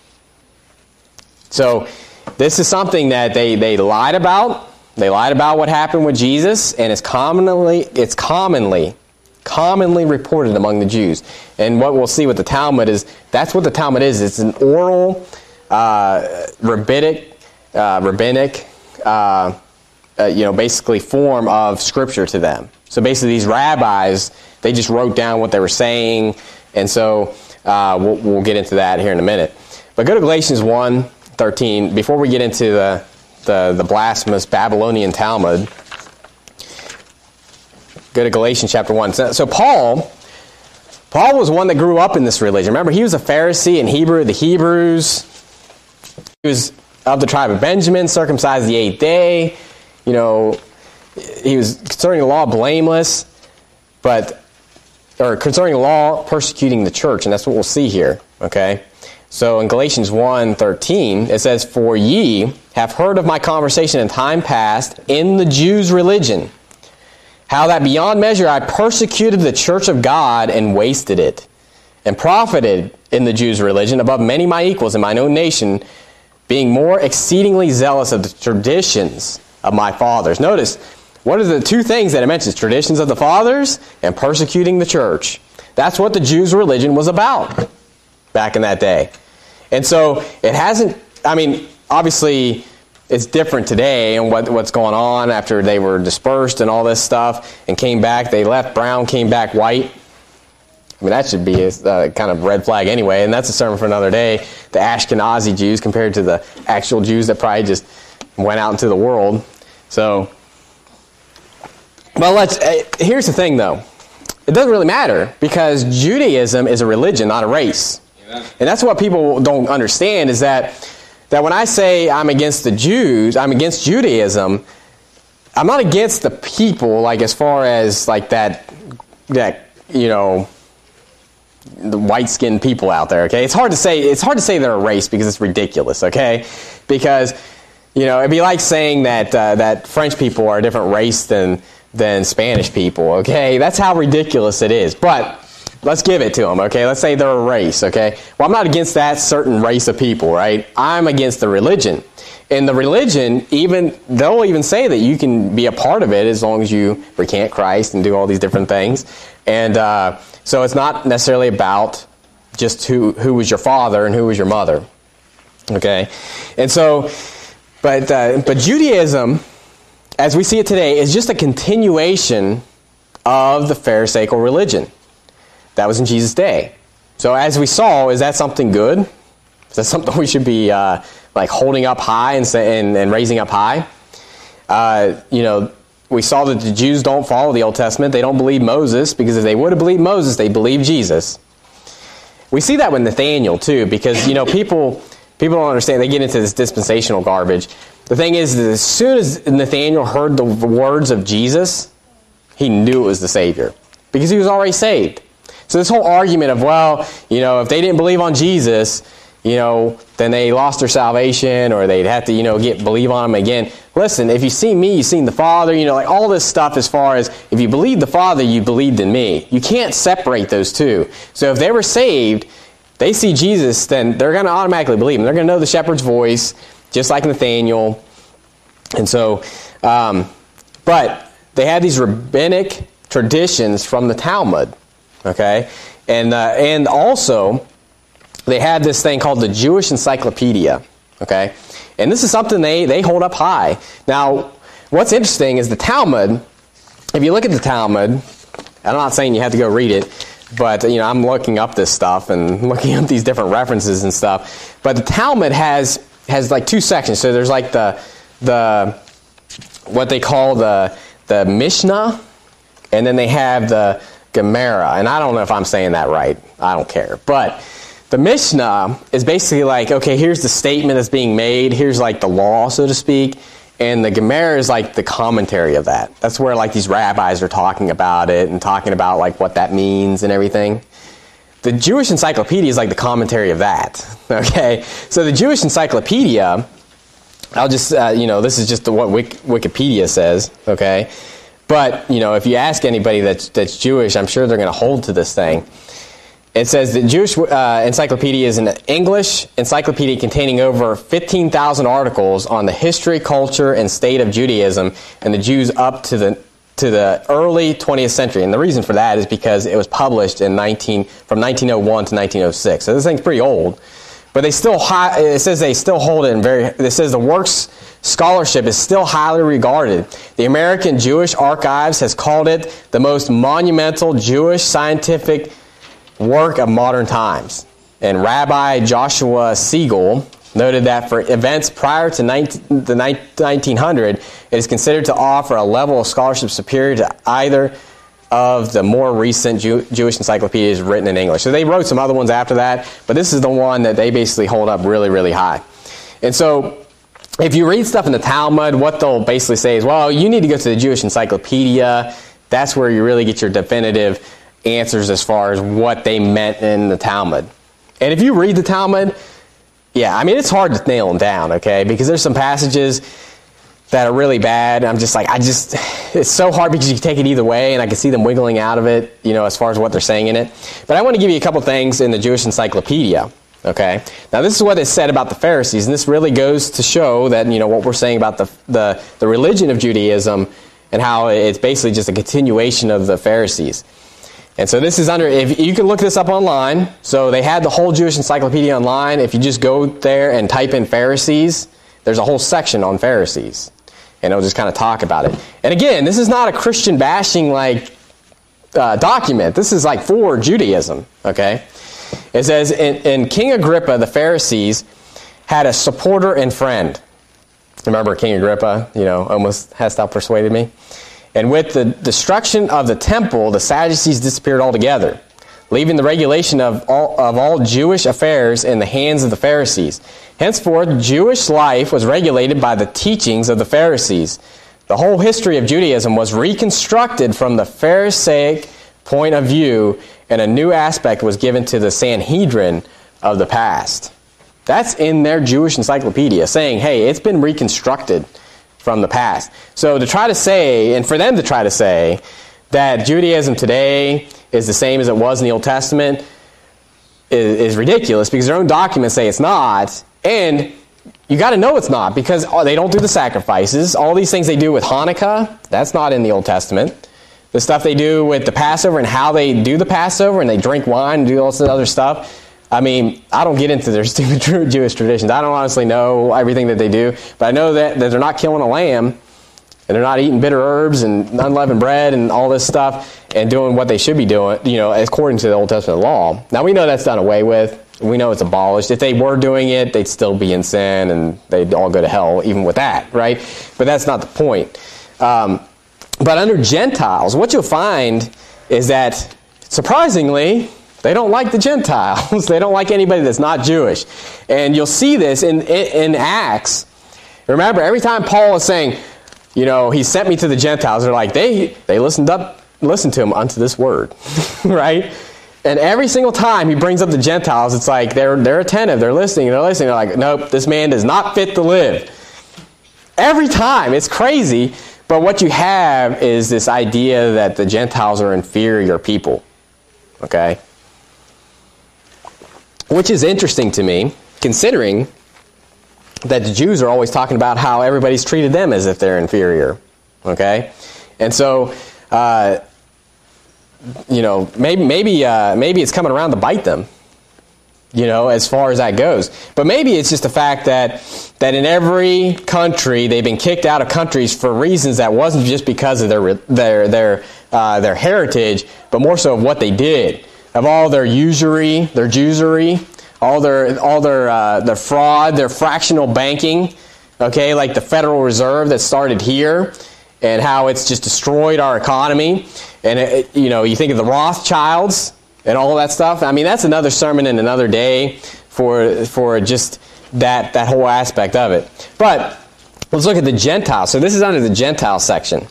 So this is something that they, they lied about. They lied about what happened with Jesus, and it's commonly it's commonly commonly reported among the Jews. And what we'll see with the Talmud is that's what the Talmud is. It's an oral Uh, rabbinic, uh, rabbinic, uh, uh, you know, basically form of scripture to them. So basically, these rabbis, they just wrote down what they were saying, and so uh, we'll, we'll get into that here in a minute. But go to Galatians one thirteen before we get into the the, the blasphemous Babylonian Talmud. Go to Galatians chapter one. So, so Paul. Paul was one that grew up in this religion. Remember, he was a Pharisee in Hebrew, the Hebrews. He was of the tribe of Benjamin, circumcised the eighth day. You know, he was concerning the law blameless, but or concerning the law persecuting the church, and that's what we'll see here. Okay, so in Galatians one thirteen, it says, "For ye have heard of my conversation in time past in the Jews' religion, how that beyond measure I persecuted the church of God and wasted it, and profited in the Jews' religion above many my equals in mine own nation, being more exceedingly zealous of the traditions of my fathers. Notice, what are the two things that it mentions? Traditions of the fathers and persecuting the church. That's what the Jews' religion was about back in that day. And so it hasn't, I mean, obviously it's different today and what, what's going on after they were dispersed and all this stuff and came back. They left brown, came back white. I mean, that should be a uh, kind of red flag anyway, and that's a sermon for another day. The Ashkenazi Jews compared to the actual Jews that probably just went out into the world. So, well, let's. Uh, here's the thing, though. It doesn't really matter because Judaism is a religion, not a race. Amen. And that's what people don't understand is that that when I say I'm against the Jews, I'm against Judaism, I'm not against the people, like as far as like that, that you know, the white-skinned people out there, okay? It's hard to say, it's hard to say they're a race because it's ridiculous, okay? Because, you know, it'd be like saying that uh, that French people are a different race than than Spanish people, okay? That's how ridiculous it is. But let's give it to them, okay? Let's say they're a race, okay? Well, I'm not against that certain race of people, right? I'm against the religion. And the religion, even they'll even say that you can be a part of it as long as you recant Christ and do all these different things. And uh, so it's not necessarily about just who who was your father and who was your mother, okay? And so, but uh, but Judaism, as we see it today, is just a continuation of the Pharisaical religion that was in Jesus' day. So as we saw, is that something good? Is that something we should be uh, like holding up high and, say, and, and raising up high? Uh, you know, we saw that the Jews don't follow the Old Testament. They don't believe Moses, because if they would have believed Moses, they believe Jesus. We see that with Nathaniel, too, because, you know, people people don't understand. They get into this dispensational garbage. The thing is that as soon as Nathaniel heard the words of Jesus, he knew it was the Savior, because he was already saved. So this whole argument of, well, you know, if they didn't believe on Jesus, you know, then they lost their salvation, or they'd have to, you know, get believe on him again. Listen, if you've seen me, you've seen the Father, you know, like all this stuff as far as if you believe the Father, you believed in me. You can't separate those two. So if they were saved, they see Jesus, then they're going to automatically believe him. They're going to know the shepherd's voice, just like Nathaniel. And so, um, but they had these rabbinic traditions from the Talmud, okay? And uh, and also, they had this thing called the Jewish Encyclopedia, okay? And this is something they, they hold up high. Now, what's interesting is the Talmud, if you look at the Talmud, I'm not saying you have to go read it, but, you know, I'm looking up this stuff and looking up these different references and stuff. But the Talmud has has like two sections. So there's like the the what they call the the Mishnah, and then they have the Gemara. And I don't know if I'm saying that right. I don't care. But the Mishnah is basically like, okay, here's the statement that's being made. Here's like the law, so to speak. And the Gemara is like the commentary of that. That's where like these rabbis are talking about it and talking about like what that means and everything. The Jewish Encyclopedia is like the commentary of that. Okay, so the Jewish Encyclopedia, I'll just uh, you know, this is just the, what Wik- Wikipedia says. Okay, but you know, if you ask anybody that's that's Jewish, I'm sure they're going to hold to this thing. It says the Jewish uh, Encyclopedia is an English encyclopedia containing over fifteen thousand articles on the history, culture, and state of Judaism and the Jews up to the to the early twentieth century. And the reason for that is because it was published in nineteen from nineteen oh one to nineteen oh six. So this thing's pretty old, but they still high, it says they still hold it in very. It says the work's scholarship is still highly regarded. The American Jewish Archives has called it the most monumental Jewish scientific work of modern times. And Rabbi Joshua Siegel noted that for events prior to nineteen, the nineteen hundred, it is considered to offer a level of scholarship superior to either of the more recent Jew, Jewish encyclopedias written in English. So they wrote some other ones after that, but this is the one that they basically hold up really, really high. And so if you read stuff in the Talmud, what they'll basically say is, well, you need to go to the Jewish Encyclopedia. That's where you really get your definitive answers as far as what they meant in the Talmud. And if you read the Talmud, yeah, I mean, it's hard to nail them down, okay? Because there's some passages that are really bad. I'm just like, I just, it's so hard because you can take it either way, and I can see them wiggling out of it, you know, as far as what they're saying in it. But I want to give you a couple things in the Jewish Encyclopedia, okay? Now, this is what is said about the Pharisees, and this really goes to show that, you know, what we're saying about the the, the religion of Judaism and how it's basically just a continuation of the Pharisees. And so this is under, if you can look this up online, so they had the whole Jewish Encyclopedia online. If you just go there and type in Pharisees, there's a whole section on Pharisees. And it'll just kind of talk about it. And again, this is not a Christian bashing like uh, document. This is like for Judaism, okay? It says, in, in King Agrippa, the Pharisees had a supporter and friend. Remember King Agrippa, you know, almost hast thou persuaded me? And with the destruction of the temple, the Sadducees disappeared altogether, leaving the regulation of all, of all Jewish affairs in the hands of the Pharisees. Henceforth, Jewish life was regulated by the teachings of the Pharisees. The whole history of Judaism was reconstructed from the Pharisaic point of view, and a new aspect was given to the Sanhedrin of the past. That's in their Jewish encyclopedia, saying, hey, it's been reconstructed from the past. So to try to say, and for them to try to say, that Judaism today is the same as it was in the Old Testament is, is ridiculous, because their own documents say it's not, and you got to know it's not, because they don't do the sacrifices. All these things they do with Hanukkah, that's not in the Old Testament. The stuff they do with the Passover and how they do the Passover, and they drink wine and do all this other stuff, I mean, I don't get into their stupid Jewish traditions. I don't honestly know everything that they do, but I know that, that they're not killing a lamb, and they're not eating bitter herbs and unleavened bread and all this stuff, and doing what they should be doing, you know, according to the Old Testament law. Now, we know that's done away with. We know it's abolished. If they were doing it, they'd still be in sin, and they'd all go to hell, even with that, right? But that's not the point. Um, but under Gentiles, what you'll find is that, surprisingly, they don't like the Gentiles. They don't like anybody that's not Jewish. And you'll see this in, in, in Acts. Remember, every time Paul is saying, you know, he sent me to the Gentiles, they're like, they they listened up, listened to him unto this word, right? And every single time he brings up the Gentiles, it's like they're they're attentive, they're listening, they're listening. They're like, nope, this man is not fit to live. Every time, it's crazy. But what you have is this idea that the Gentiles are inferior people, okay? Which is interesting to me, considering that the Jews are always talking about how everybody's treated them as if they're inferior, okay? And so, uh, you know, maybe maybe uh, maybe it's coming around to bite them, you know, as far as that goes. But maybe it's just the fact that that in every country they've been kicked out of countries for reasons that wasn't just because of their their their uh, their heritage, but more so of what they did. Of all their usury, their usury, all their all their uh, their fraud, their fractional banking, okay, like the Federal Reserve that started here, and how it's just destroyed our economy. And it, you know, you think of the Rothschilds and all of that stuff. I mean, that's another sermon in another day for for just that that whole aspect of it. But let's look at the Gentiles. So this is under the Gentile section.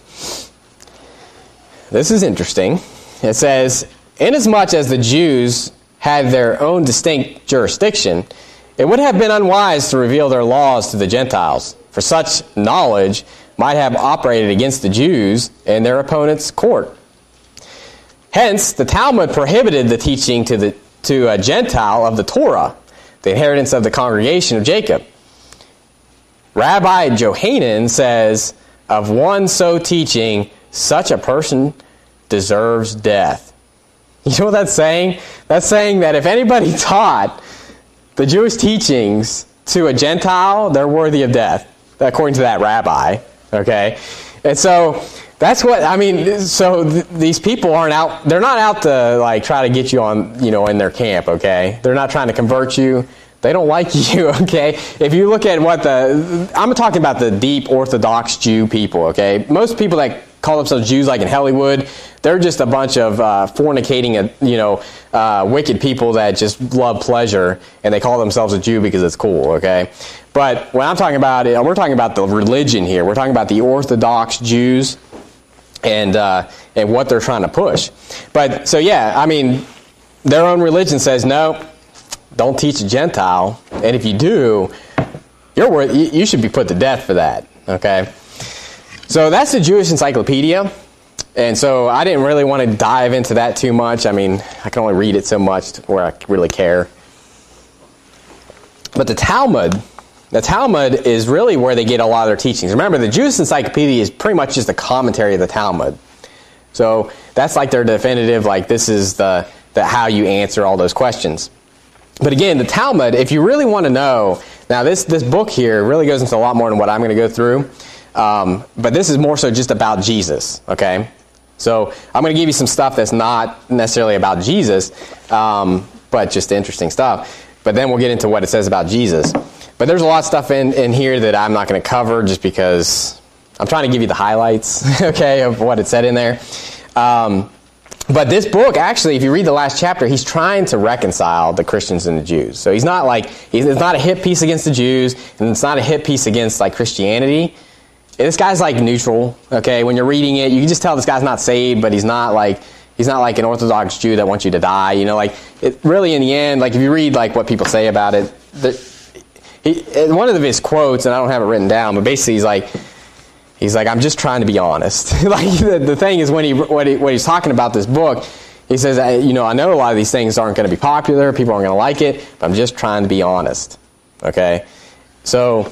This is interesting. It says, inasmuch as the Jews had their own distinct jurisdiction, it would have been unwise to reveal their laws to the Gentiles, for such knowledge might have operated against the Jews in their opponent's court. Hence, the Talmud prohibited the teaching to the to a Gentile of the Torah, the inheritance of the congregation of Jacob. Rabbi Johanan says, of one so teaching, such a person deserves death. You know what that's saying? That's saying that if anybody taught the Jewish teachings to a Gentile, they're worthy of death, according to that rabbi. Okay? And so that's what, I mean, so th- these people aren't out, they're not out to like try to get you on, you know, in their camp, okay? They're not trying to convert you. They don't like you, okay? If you look at what the, I'm talking about the deep Orthodox Jew people, okay? Most people that call themselves Jews, like in Hollywood, they're just a bunch of uh, fornicating, you know, uh, wicked people that just love pleasure, and they call themselves a Jew because it's cool, okay? But when I'm talking about it, we're talking about the religion here. We're talking about the Orthodox Jews and uh, and what they're trying to push. But, so yeah, I mean, their own religion says, no, don't teach a Gentile, and if you do, you're worth, you should be put to death for that, okay? So that's the Jewish Encyclopedia. And so I didn't really want to dive into that too much. I mean, I can only read it so much where I really care. But the Talmud, the Talmud is really where they get a lot of their teachings. Remember, the Jewish Encyclopedia is pretty much just a commentary of the Talmud. So that's like their definitive, like this is the, the how you answer all those questions. But again, the Talmud, if you really want to know, now this, this book here really goes into a lot more than what I'm going to go through. Um, but this is more so just about Jesus, okay? So I'm going to give you some stuff that's not necessarily about Jesus, um, but just interesting stuff. But then we'll get into what it says about Jesus. But there's a lot of stuff in, in here that I'm not going to cover just because I'm trying to give you the highlights, okay, of what it said in there. Um, but this book, actually, if you read the last chapter, he's trying to reconcile the Christians and the Jews. So he's not like, he's, it's not a hit piece against the Jews, and it's not a hit piece against like Christianity. This guy's like neutral, okay? When you're reading it, you can just tell this guy's not saved, but he's not like he's not like an Orthodox Jew that wants you to die. You know, like it really in the end, like if you read like what people say about it, the, he, one of his quotes, and I don't have it written down, but basically he's like, he's like, I'm just trying to be honest. Like the, the thing is when he what he, when he's talking about this book, he says, you know, I know a lot of these things aren't going to be popular, people aren't going to like it, but I'm just trying to be honest, okay? So.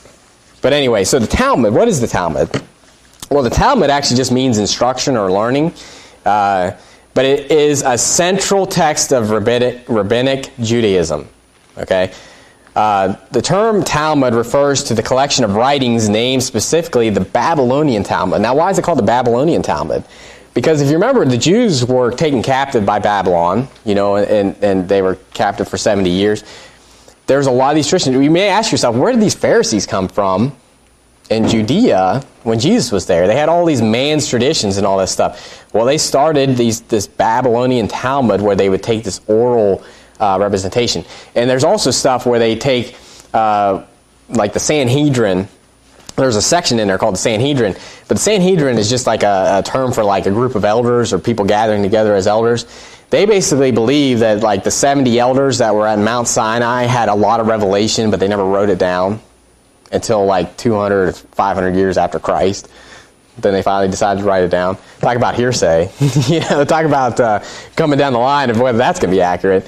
But anyway, so the Talmud, what is the Talmud? Well, the Talmud actually just means instruction or learning. Uh, but it is a central text of rabbinic, rabbinic Judaism. Okay? Uh, the term Talmud refers to the collection of writings named specifically the Babylonian Talmud. Now, why is it called the Babylonian Talmud? Because if you remember, the Jews were taken captive by Babylon, you know, and, and they were captive for seventy years. There's a lot of these Christians. You may ask yourself, where did these Pharisees come from in Judea when Jesus was there? They had all these man's traditions and all this stuff. Well, they started these this Babylonian Talmud where they would take this oral uh, representation. And there's also stuff where they take, uh, like the Sanhedrin. There's a section in there called the Sanhedrin. But the Sanhedrin is just like a, a term for like a group of elders or people gathering together as elders. They basically believe that like the seventy elders that were at Mount Sinai had a lot of revelation, but they never wrote it down until like two hundred, five hundred years after Christ. Then they finally decided to write it down. Talk about hearsay. You know, talk about uh, coming down the line of whether that's going to be accurate.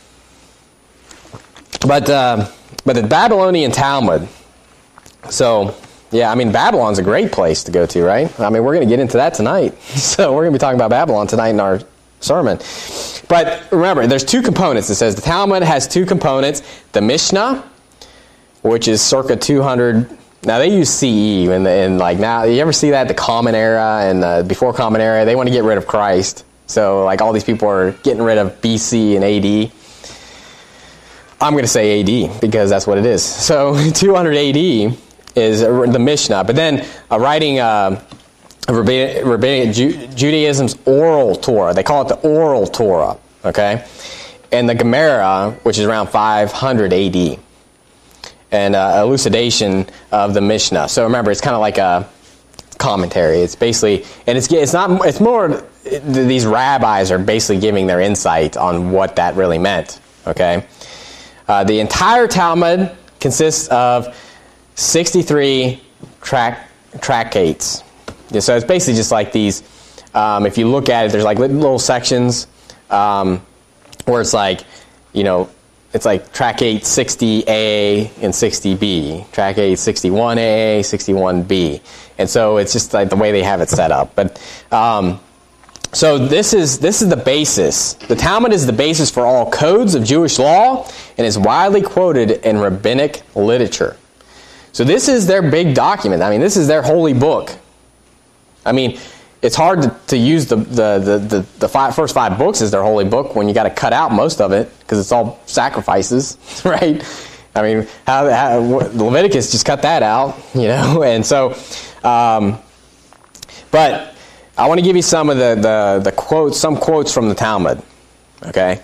But uh, but the Babylonian Talmud. So, yeah, I mean, Babylon's a great place to go to, right? I mean, we're going to get into that tonight. So we're going to be talking about Babylon tonight in our sermon. But remember, there's two components. It says the Talmud has two components. The Mishnah, which is circa two hundred. Now, they use C E. And, and like now, you ever see that? The Common Era and uh, before Common Era, they want to get rid of Christ. So, like, all these people are getting rid of B C and A D. I'm going to say A D because that's what it is. So, two hundred A D is the Mishnah. But then, uh, writing... Uh, Rabbinic, Rabbinic Ju- Judaism's oral Torah. They call it the oral Torah, okay? And the Gemara, which is around five hundred A D. And uh, elucidation of the Mishnah. So remember, it's kind of like a commentary. It's basically, and it's it's not, it's more, these rabbis are basically giving their insight on what that really meant, okay? Uh, the entire Talmud consists of sixty-three track, tractates. So it's basically just like these, um, if you look at it, there's like little sections um, where it's like, you know, it's like tractate sixty A and sixty B, tractate sixty-one A, sixty-one B. And so it's just like the way they have it set up. But um, so this is this is the basis. The Talmud is the basis for all codes of Jewish law and is widely quoted in rabbinic literature. So this is their big document. I mean, this is their holy book. I mean, it's hard to, to use the the the, the, the five, first five books as their holy book when you got to cut out most of it because it's all sacrifices, right? I mean, how, how Leviticus just cut that out, you know, and so, um, but I want to give you some of the, the the quotes, some quotes from the Talmud, okay?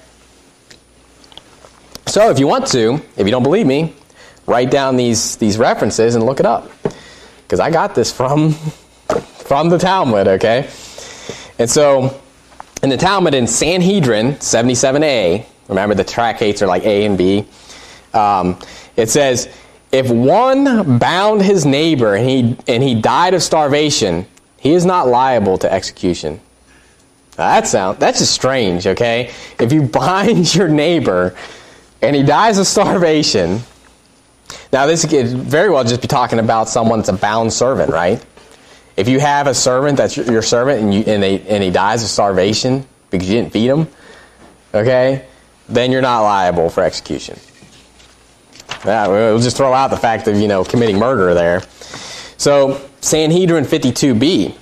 So if you want to, if you don't believe me, write down these these references and look it up because I got this from. From the Talmud, okay? And so, in the Talmud, in Sanhedrin seventy-seven A, remember the tractates are like A and B, um, it says, if one bound his neighbor and he, and he died of starvation, he is not liable to execution. Now that sound, that's just strange, okay? If you bind your neighbor and he dies of starvation, now this could very well just be talking about someone that's a bound servant, right? If you have a servant that's your servant and, you, and, they, and he dies of starvation because you didn't feed him, okay, then you're not liable for execution. Yeah, we'll just throw out the fact of, you know, committing murder there. So, Sanhedrin fifty-two b.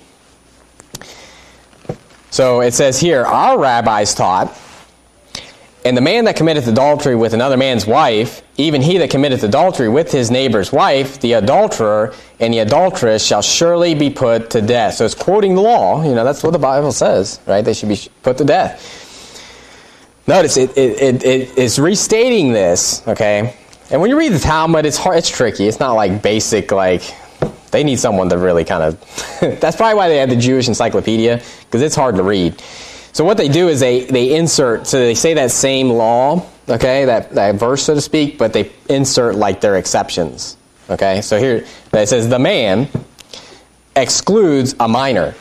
So it says here, our rabbis taught, and the man that committeth adultery with another man's wife, even he that committeth adultery with his neighbor's wife, the adulterer and the adulteress shall surely be put to death. So it's quoting the law. You know, that's what the Bible says, right? They should be put to death. Notice, it, it, it, it is restating this, okay? And when you read the Talmud, it's hard, it's tricky. It's not like basic, like, they need someone to really kind of... That's probably why they have the Jewish Encyclopedia, because it's hard to read. So what they do is they, they insert, so they say that same law, okay, that, that verse, so to speak, but they insert, like, their exceptions, okay? So here, it says, the man excludes a minor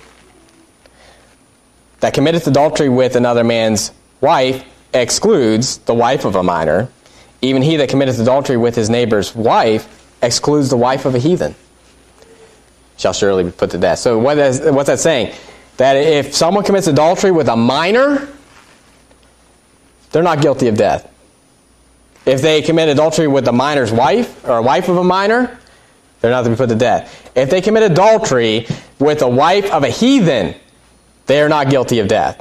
that committeth adultery with another man's wife, excludes the wife of a minor. Even he that committeth adultery with his neighbor's wife excludes the wife of a heathen. Shall surely be put to death. So what is, what's that saying? That if someone commits adultery with a minor, they're not guilty of death. If they commit adultery with a minor's wife, or a wife of a minor, they're not to be put to death. If they commit adultery with a wife of a heathen, they are not guilty of death.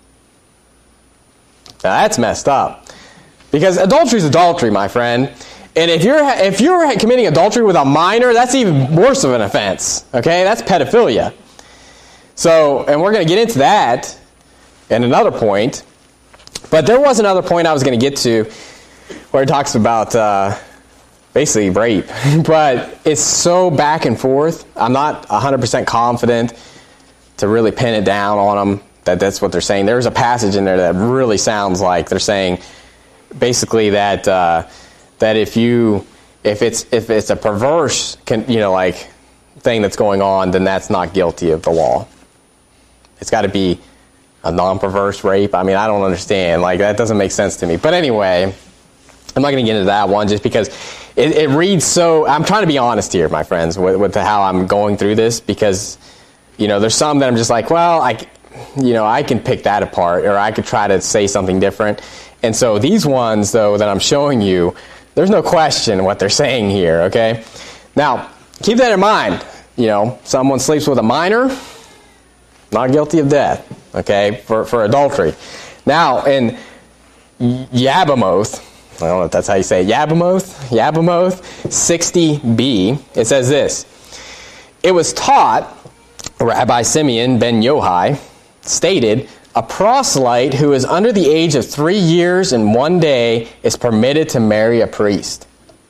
Now that's messed up. Because adultery is adultery, my friend. And if you're if you're committing adultery with a minor, that's even worse of an offense. Okay? That's pedophilia. So, and we're going to get into that in another point. But there was another point I was going to get to where it talks about uh, basically rape. But it's so back and forth. I'm not one hundred percent confident to really pin it down on them that that's what they're saying. There's a passage in there that really sounds like they're saying basically that uh, that if you if it's if it's a perverse you know like thing that's going on, then that's not guilty of the law. It's got to be a non-perverse rape. I mean, I don't understand. Like, that doesn't make sense to me. But anyway, I'm not going to get into that one just because it, it reads so... I'm trying to be honest here, my friends, with, with how I'm going through this because, you know, there's some that I'm just like, well, I, you know, I can pick that apart or I could try to say something different. And so these ones, though, that I'm showing you, there's no question what they're saying here, okay? Now, keep that in mind. You know, someone sleeps with a minor, not guilty of death, okay, for, for adultery. Now, in Yabamoth, I don't know if that's how you say it, Yabamoth, Yabamoth sixty b, it says this, it was taught, Rabbi Simeon ben Yohai stated, a proselyte who is under the age of three years and one day is permitted to marry a priest.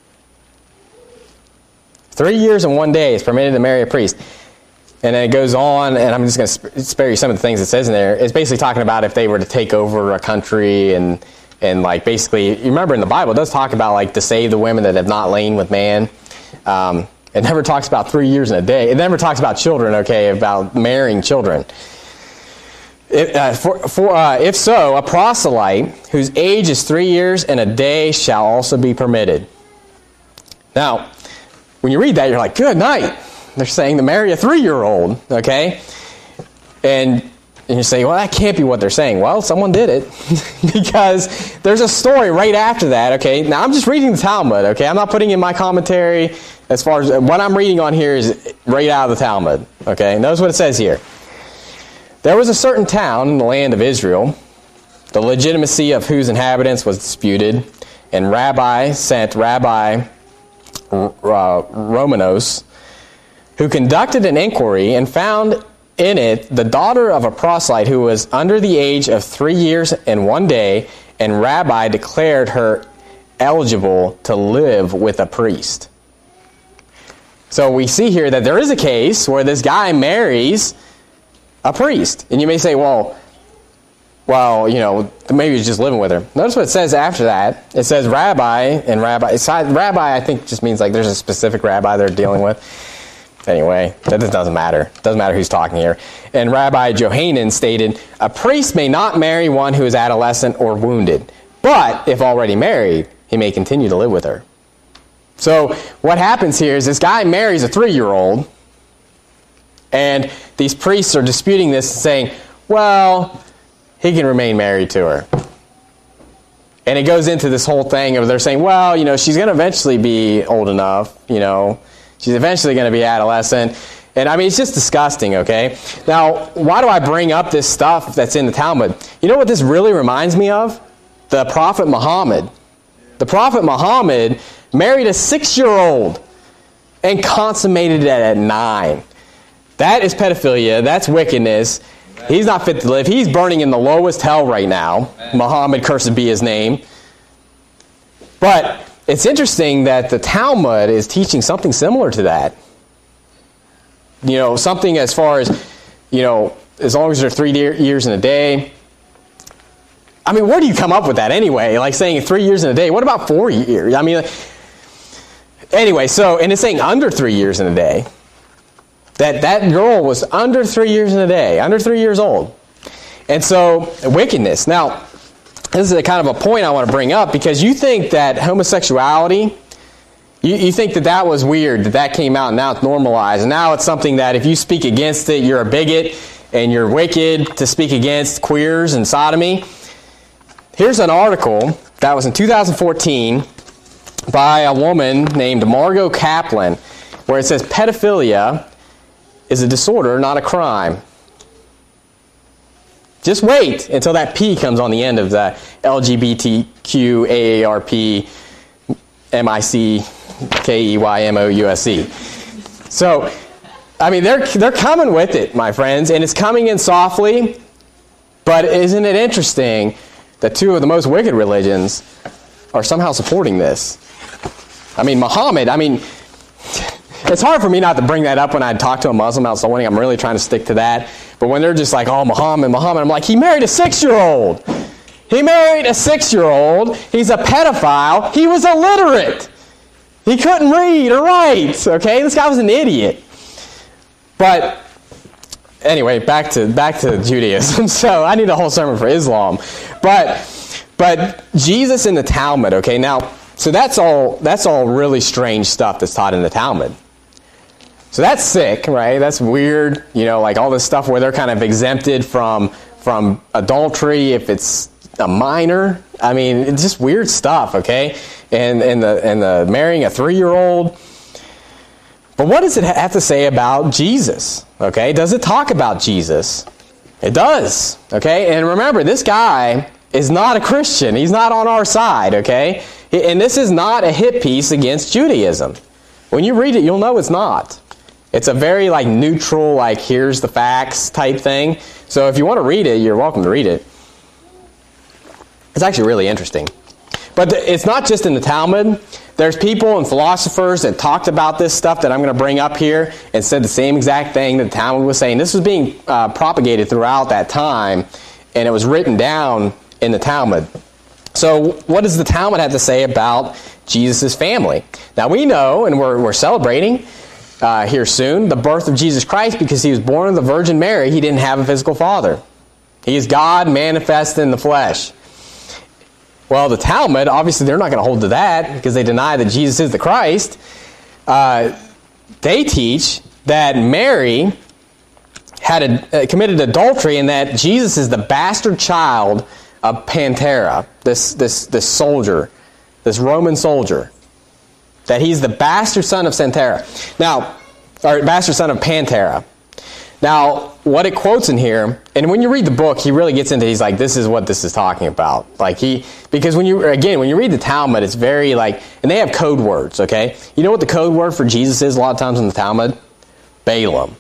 Three years and one day is permitted to marry a priest. And then it goes on, and I'm just going to spare you some of the things it says in there. It's basically talking about if they were to take over a country and, and like, basically, you remember in the Bible, it does talk about, like, to save the women that have not lain with man. Um, it never talks about three years and a day. It never talks about children, okay, about marrying children. It, uh, for, for, uh, if so, a proselyte whose age is three years and a day shall also be permitted. Now, when you read that, you're like, good night. They're saying to marry a three-year-old, okay? And, and you say, well, that can't be what they're saying. Well, someone did it because there's a story right after that, okay? Now, I'm just reading the Talmud, okay? I'm not putting in my commentary as far as what I'm reading on here is right out of the Talmud, okay? Notice what it says here. There was a certain town in the land of Israel, the legitimacy of whose inhabitants was disputed, and Rabbi sent Rabbi uh, Romanos, who conducted an inquiry and found in it the daughter of a proselyte who was under the age of three years and one day, and Rabbi declared her eligible to live with a priest. So we see here that there is a case where this guy marries a priest. And you may say, well, well, you know, maybe he's just living with her. Notice what it says after that. It says rabbi, and rabbi, it's, rabbi I think just means like there's a specific rabbi they're dealing with. Anyway, that doesn't matter. It doesn't matter who's talking here. And Rabbi Johanan stated, a priest may not marry one who is adolescent or wounded, but if already married, he may continue to live with her. So what happens here is this guy marries a three-year-old, and these priests are disputing this and saying, well, he can remain married to her. And it goes into this whole thing of they're saying, well, you know, she's going to eventually be old enough, you know, she's eventually going to be adolescent. And I mean, it's just disgusting, okay? Now, why do I bring up this stuff that's in the Talmud? You know what this really reminds me of? The Prophet Muhammad. The Prophet Muhammad married a six-year-old and consummated it at nine. That is pedophilia. That's wickedness. He's not fit to live. He's burning in the lowest hell right now. Amen. Muhammad, cursed be his name. But it's interesting that the Talmud is teaching something similar to that. You know, something as far as, you know, as long as they're three years in a day. I mean, where do you come up with that anyway? Like saying three years in a day. What about four years? I mean, like, anyway, so, and it's saying under three years in a day. That that girl was under three years in a day, under three years old. And so, wickedness. Now, this is a kind of a point I want to bring up, because you think that homosexuality, you, you think that that was weird, that that came out and now it's normalized. And now it's something that if you speak against it, you're a bigot and you're wicked to speak against queers and sodomy. Here's an article that was in two thousand fourteen by a woman named Margot Kaplan, where it says pedophilia is a disorder, not a crime. Just wait until that P comes on the end of the L G B T Q A A R P M I C K E Y M O U S E. So, I mean, they're they're coming with it, my friends, and it's coming in softly. But isn't it interesting that two of the most wicked religions are somehow supporting this? I mean, Muhammad, I mean, it's hard for me not to bring that up when I talk to a Muslim out soul winning. I'm really trying to stick to that. But when they're just like, oh, Muhammad, Muhammad, I'm like, he married a six-year-old. He married a six-year-old. He's a pedophile. He was illiterate. He couldn't read or write. Okay, this guy was an idiot. But anyway, back to back to Judaism. So I need a whole sermon for Islam. But but Jesus in the Talmud. Okay, now so that's all that's all really strange stuff that's taught in the Talmud. So that's sick, right? That's weird. You know, like all this stuff where they're kind of exempted from from adultery if it's a minor. I mean, it's just weird stuff, okay? And and the and the marrying a three-year-old. But what does it have to say about Jesus? Okay, does it talk about Jesus? It does. Okay, and remember, this guy is not a Christian. He's not on our side. Okay, and this is not a hit piece against Judaism. When you read it, you'll know it's not. It's a very like neutral, like here's the facts type thing. So if you want to read it, you're welcome to read it. It's actually really interesting. But it's not just in the Talmud. There's people and philosophers that talked about this stuff that I'm going to bring up here and said the same exact thing that the Talmud was saying. This was being uh, propagated throughout that time, and it was written down in the Talmud. So what does the Talmud have to say about Jesus' family? Now we know, and we're, we're celebrating uh, here soon, the birth of Jesus Christ, because he was born of the Virgin Mary. He didn't have a physical father. He is God manifest in the flesh. Well, the Talmud, obviously they're not going to hold to that because they deny that Jesus is the Christ. Uh, they teach that Mary had a, uh, committed adultery and that Jesus is the bastard child of Pantera, this, this, this soldier, this Roman soldier. That he's the bastard son of Pantera. Now, or bastard son of Pantera. Now, what it quotes in here, and when you read the book, he really gets into, he's like, this is what this is talking about. Like he, because when you, again, when you read the Talmud, it's very like, and they have code words, okay? You know what the code word for Jesus is a lot of times in the Talmud? Balaam.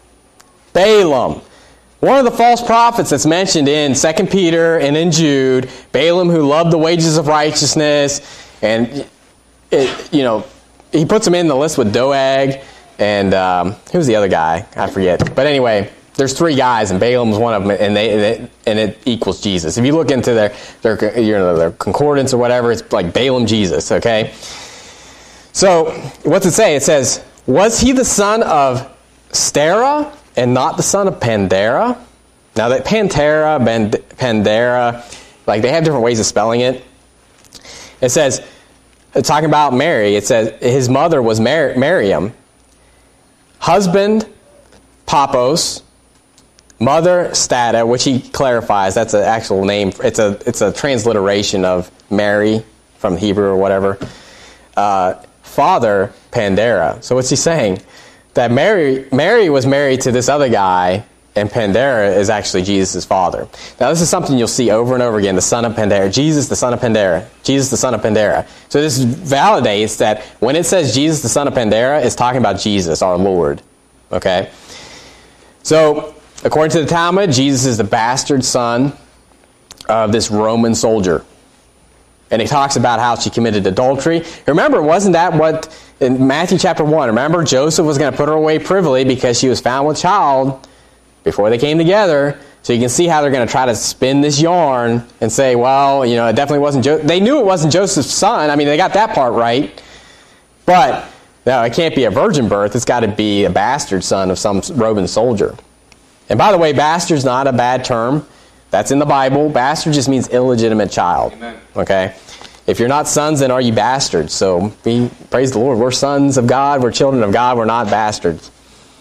Balaam. One of the false prophets that's mentioned in Second Peter and in Jude, Balaam who loved the wages of righteousness, and it, you know, he puts him in the list with Doeg. And um, who's the other guy? I forget. But anyway, there's three guys, and Balaam's one of them, and they, they and it equals Jesus. If you look into their their you know their concordance or whatever, it's like Balaam Jesus. Okay. So what's it say? It says, "Was he the son of Stera and not the son of Pandera?" Now that Pantera, Band, Pandera, like they have different ways of spelling it. It says, talking about Mary, it says his mother was Mar- Miriam, husband Paphos, mother Stata, which he clarifies that's an actual name. It's a it's a transliteration of Mary from Hebrew or whatever. Uh, father Pandera. So what's he saying? That Mary Mary was married to this other guy, and Pandera is actually Jesus' father. Now this is something you'll see over and over again, the son of Pandera. Jesus, the son of Pandera. Jesus, the son of Pandera. So this validates that when it says Jesus, the son of Pandera, it's talking about Jesus, our Lord. Okay? So, according to the Talmud, Jesus is the bastard son of this Roman soldier. And it talks about how she committed adultery. Remember, wasn't that what, in Matthew chapter one, remember Joseph was going to put her away privily because she was found with child before they came together. So you can see how they're going to try to spin this yarn and say, well, you know, it definitely wasn't Joseph. They knew it wasn't Joseph's son. I mean, they got that part right. But, no, it can't be a virgin birth. It's got to be a bastard son of some Roman soldier. And by the way, bastard's not a bad term. That's in the Bible. Bastard just means illegitimate child. Amen. Okay? If you're not sons, then are you bastards? So, be, praise the Lord. We're sons of God. We're children of God. We're not bastards.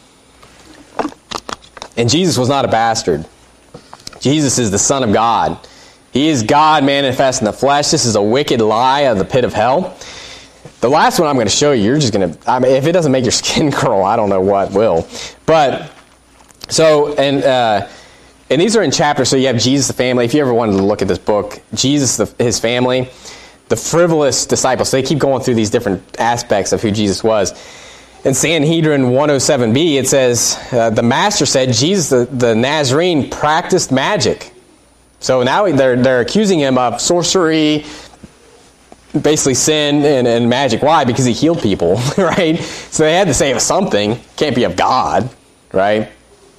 And Jesus was not a bastard. Jesus is the Son of God. He is God manifest in the flesh. This is a wicked lie of the pit of hell. The last one I'm going to show you, you're just going to, I mean, if it doesn't make your skin curl, I don't know what will. But, so, and uh, and these are in chapters, so you have Jesus, the family. If you ever wanted to look at this book, Jesus, the, his family, the frivolous disciples. So they keep going through these different aspects of who Jesus was. In Sanhedrin one oh seven b, it says, uh, the master said Jesus, the, the Nazarene, practiced magic. So now they're, they're accusing him of sorcery, basically sin and, and magic. Why? Because he healed people, right? So they had to say it was something. Can't be of God, right?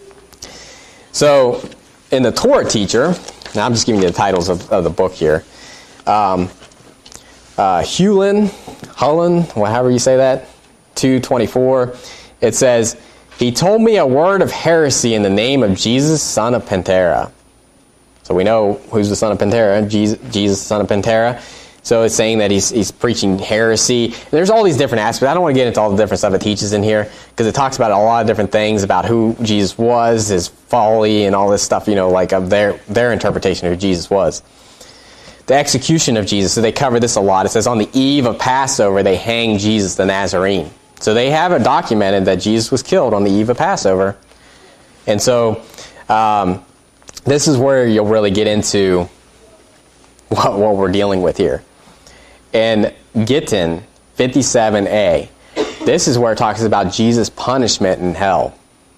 So in the Torah teacher, now I'm just giving you the titles of, of the book here. Um, uh, Hulin, Hulin, however you say that, two twenty-four, it says, he told me a word of heresy in the name of Jesus, son of Pantera. So we know who's the son of Pantera, Jesus, Jesus son of Pantera. So it's saying that he's he's preaching heresy. There's all these different aspects. I don't want to get into all the different stuff it teaches in here, because it talks about a lot of different things about who Jesus was, his folly, and all this stuff, you know, like of their, their interpretation of who Jesus was. The execution of Jesus, so they cover this a lot. It says on the eve of Passover, they hang Jesus the Nazarene. So they have it documented that Jesus was killed on the eve of Passover. And so um, this is where you'll really get into what, what we're dealing with here. In Gittin fifty-seven a, this is where it talks about Jesus' punishment in hell.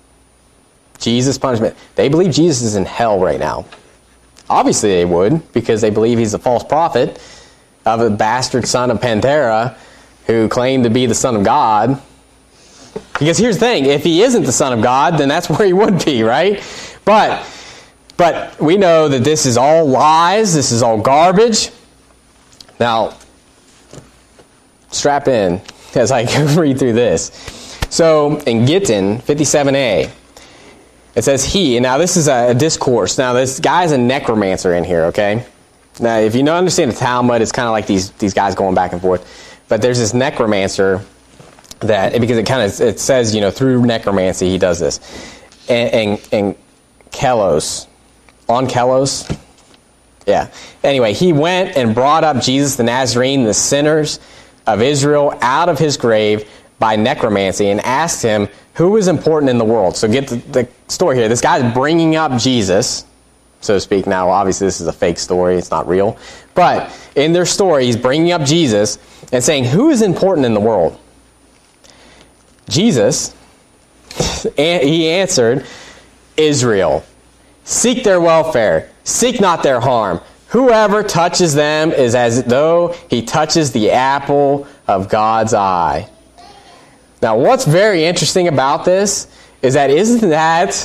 Jesus' punishment. They believe Jesus is in hell right now. Obviously they would, because they believe he's a false prophet of a bastard son of Pantera who claimed to be the Son of God. Because here's the thing, if he isn't the Son of God, then that's where he would be, right? But, but we know that this is all lies, this is all garbage. Now, strap in as I read through this. So, in Gittin fifty-seven a, it says he, and now this is a, a discourse. Now, this guy's a necromancer in here, okay? Now, if you don't understand the Talmud, it's kind of like these, these guys going back and forth. But there's this necromancer that, because it kind of, it says, you know, through necromancy he does this. And, and, and Kelos, on Kelos, yeah. Anyway, he went and brought up Jesus the Nazarene, the sinners of Israel, out of his grave by necromancy, and asked him who is important in the world. So get the, the story here. This guy's bringing up Jesus, so to speak. Now, obviously, this is a fake story. It's not real. But in their story, he's bringing up Jesus and saying, who is important in the world? Jesus, he answered, Israel. Seek their welfare. Seek not their harm. Whoever touches them is as though he touches the apple of God's eye. Now, what's very interesting about this is that isn't that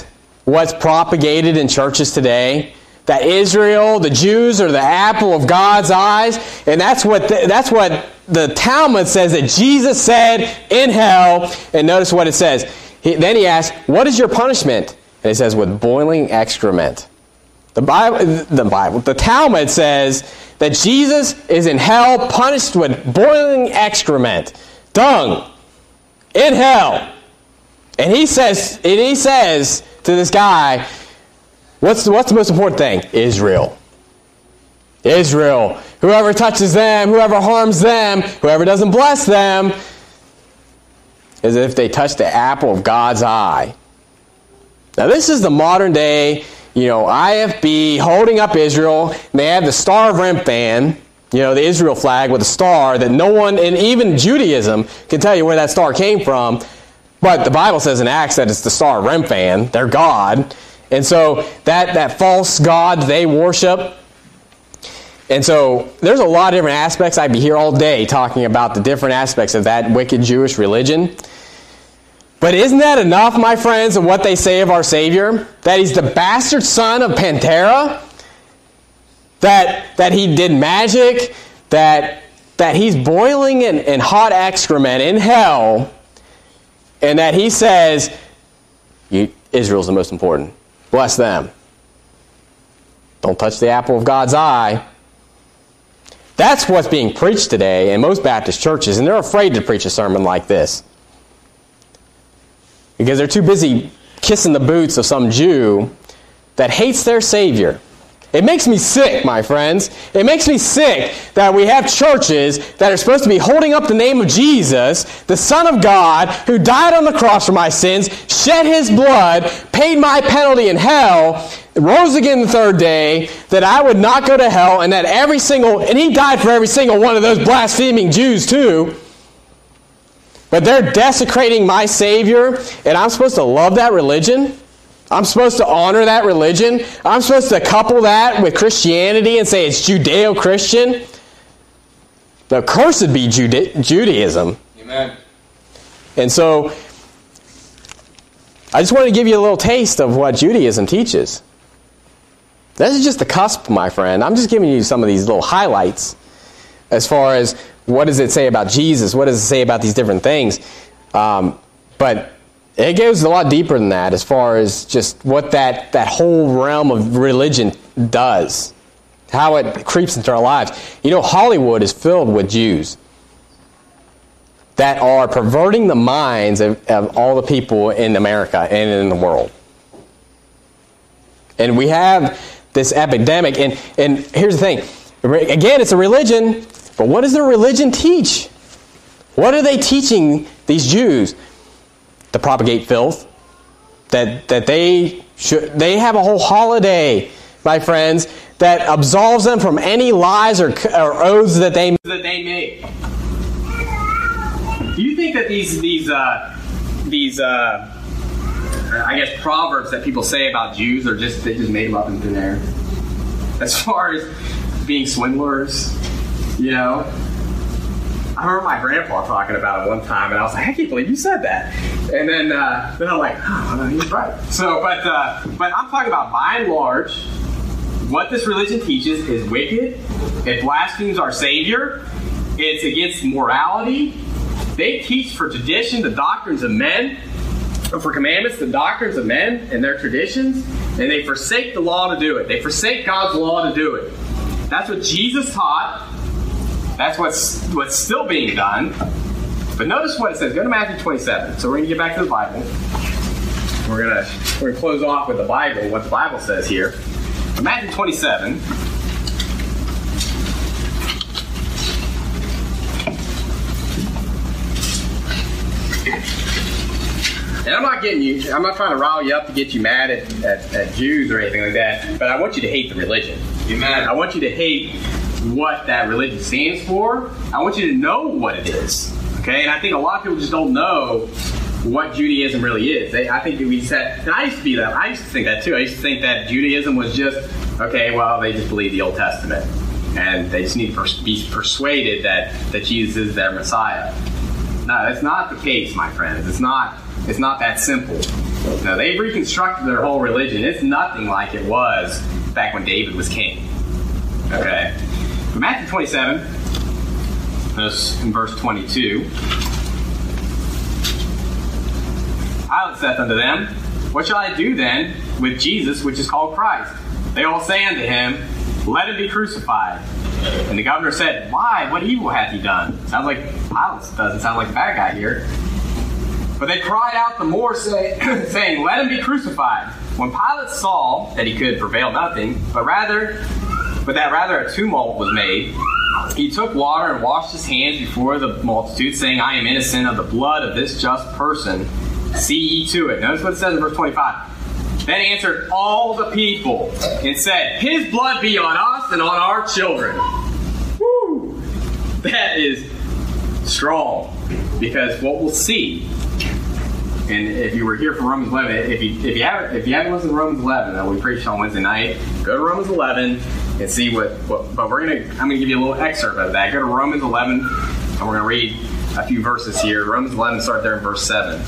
what's propagated in churches today? That Israel, the Jews, are the apple of God's eyes. And that's what the, that's what the Talmud says that Jesus said in hell. And notice what it says. He, then he asks, what is your punishment? And it says, with boiling excrement. The Bible, the Bible, the Talmud says that Jesus is in hell punished with boiling excrement, dung, in hell. And he says, and he says to this guy, what's the, what's the most important thing? Israel. Israel. Whoever touches them, whoever harms them, whoever doesn't bless them, as if they touch the apple of God's eye. Now this is the modern day, you know, I F B holding up Israel. And they have the Star of Remphan, you know, the Israel flag with a star that no one, and even Judaism, can tell you where that star came from. But the Bible says in Acts that it's the Star of Remphan, their God. And so that, that false god they worship. And so there's a lot of different aspects. I'd be here all day talking about the different aspects of that wicked Jewish religion. But isn't that enough, my friends, of what they say of our Savior? That he's the bastard son of Pantera? That, that he did magic? That, that he's boiling in, in hot excrement in hell? And that he says, Israel's the most important. Bless them. Don't touch the apple of God's eye. That's what's being preached today in most Baptist churches, and they're afraid to preach a sermon like this. Because they're too busy kissing the boots of some Jew that hates their Savior. It makes me sick, my friends. It makes me sick that we have churches that are supposed to be holding up the name of Jesus, the Son of God, who died on the cross for my sins, shed his blood, paid my penalty in hell, rose again the third day, that I would not go to hell, and that every single, and he died for every single one of those blaspheming Jews too. But they're desecrating my Savior, and I'm supposed to love that religion? I'm supposed to honor that religion? I'm supposed to couple that with Christianity and say it's Judeo-Christian? The cursed be Juda- Judaism. Amen. And so, I just want to give you a little taste of what Judaism teaches. This is just the cusp, my friend. I'm just giving you some of these little highlights as far as what does it say about Jesus? What does it say about these different things? Um, but it goes a lot deeper than that as far as just what that, that whole realm of religion does. How it creeps into our lives. You know, Hollywood is filled with Jews that are perverting the minds of, of all the people in America and in the world. And we have this epidemic. And, and here's the thing. Again, it's a religion. But what does their religion teach? What are they teaching these Jews? To propagate filth? That that they should they have a whole holiday, my friends, that absolves them from any lies or, or oaths that they that they make. Do you think that these these uh, these uh, I guess proverbs that people say about Jews are just they just made them up in thin air? As far as being swindlers. You know, I remember my grandpa talking about it one time, and I was like, I can't believe you said that. And then, uh, then I'm like, oh, he's right. So, but, uh, but I'm talking about, by and large, what this religion teaches is wicked. It blasphemes our Savior. It's against morality. They teach for tradition the doctrines of men, or for commandments the doctrines of men and their traditions, and they forsake the law to do it. They forsake God's law to do it. That's what Jesus taught. That's what's what's still being done. But notice what it says. Go to Matthew twenty-seven. So we're going to get back to the Bible. We're going to we're going to close off with the Bible, what the Bible says here. But Matthew twenty-seven. And I'm not getting you, I'm not trying to rile you up to get you mad at, at, at Jews or anything like that, but I want you to hate the religion. Amen. I want you to hate what that religion stands for. I want you to know what it is. Okay? And I think a lot of people just don't know what Judaism really is. They, I think we said, and I used to be that, I used to think that too. I used to think that Judaism was just, okay, well, they just believe the Old Testament. And they just need to be persuaded that, that Jesus is their Messiah. No, that's not the case, my friends. It's not It's not that simple. No, they've reconstructed their whole religion. It's nothing like it was back when David was king. Okay? But Matthew twenty-seven, this in verse twenty-two. Pilate saith unto them, What shall I do then with Jesus, which is called Christ? They all say unto him, Let him be crucified. And the governor said, Why? What evil hath he done? Sounds like Pilate doesn't sound like a bad guy here. But they cried out the more, say, saying, Let him be crucified. When Pilate saw that he could prevail nothing, but rather, but that rather a tumult was made, he took water and washed his hands before the multitude, saying, I am innocent of the blood of this just person. See ye to it. Notice what it says in verse twenty-five. Then answered all the people and said, His blood be on us and on our children. Woo! That is strong. Because what we'll see, and if you were here for Romans eleven, if you if you haven't if you haven't listened to Romans eleven that we preached on Wednesday night, go to Romans eleven and see what, what but we're gonna I'm gonna give you a little excerpt of that. Go to Romans eleven and we're gonna read a few verses here. Romans eleven, start there in verse seven.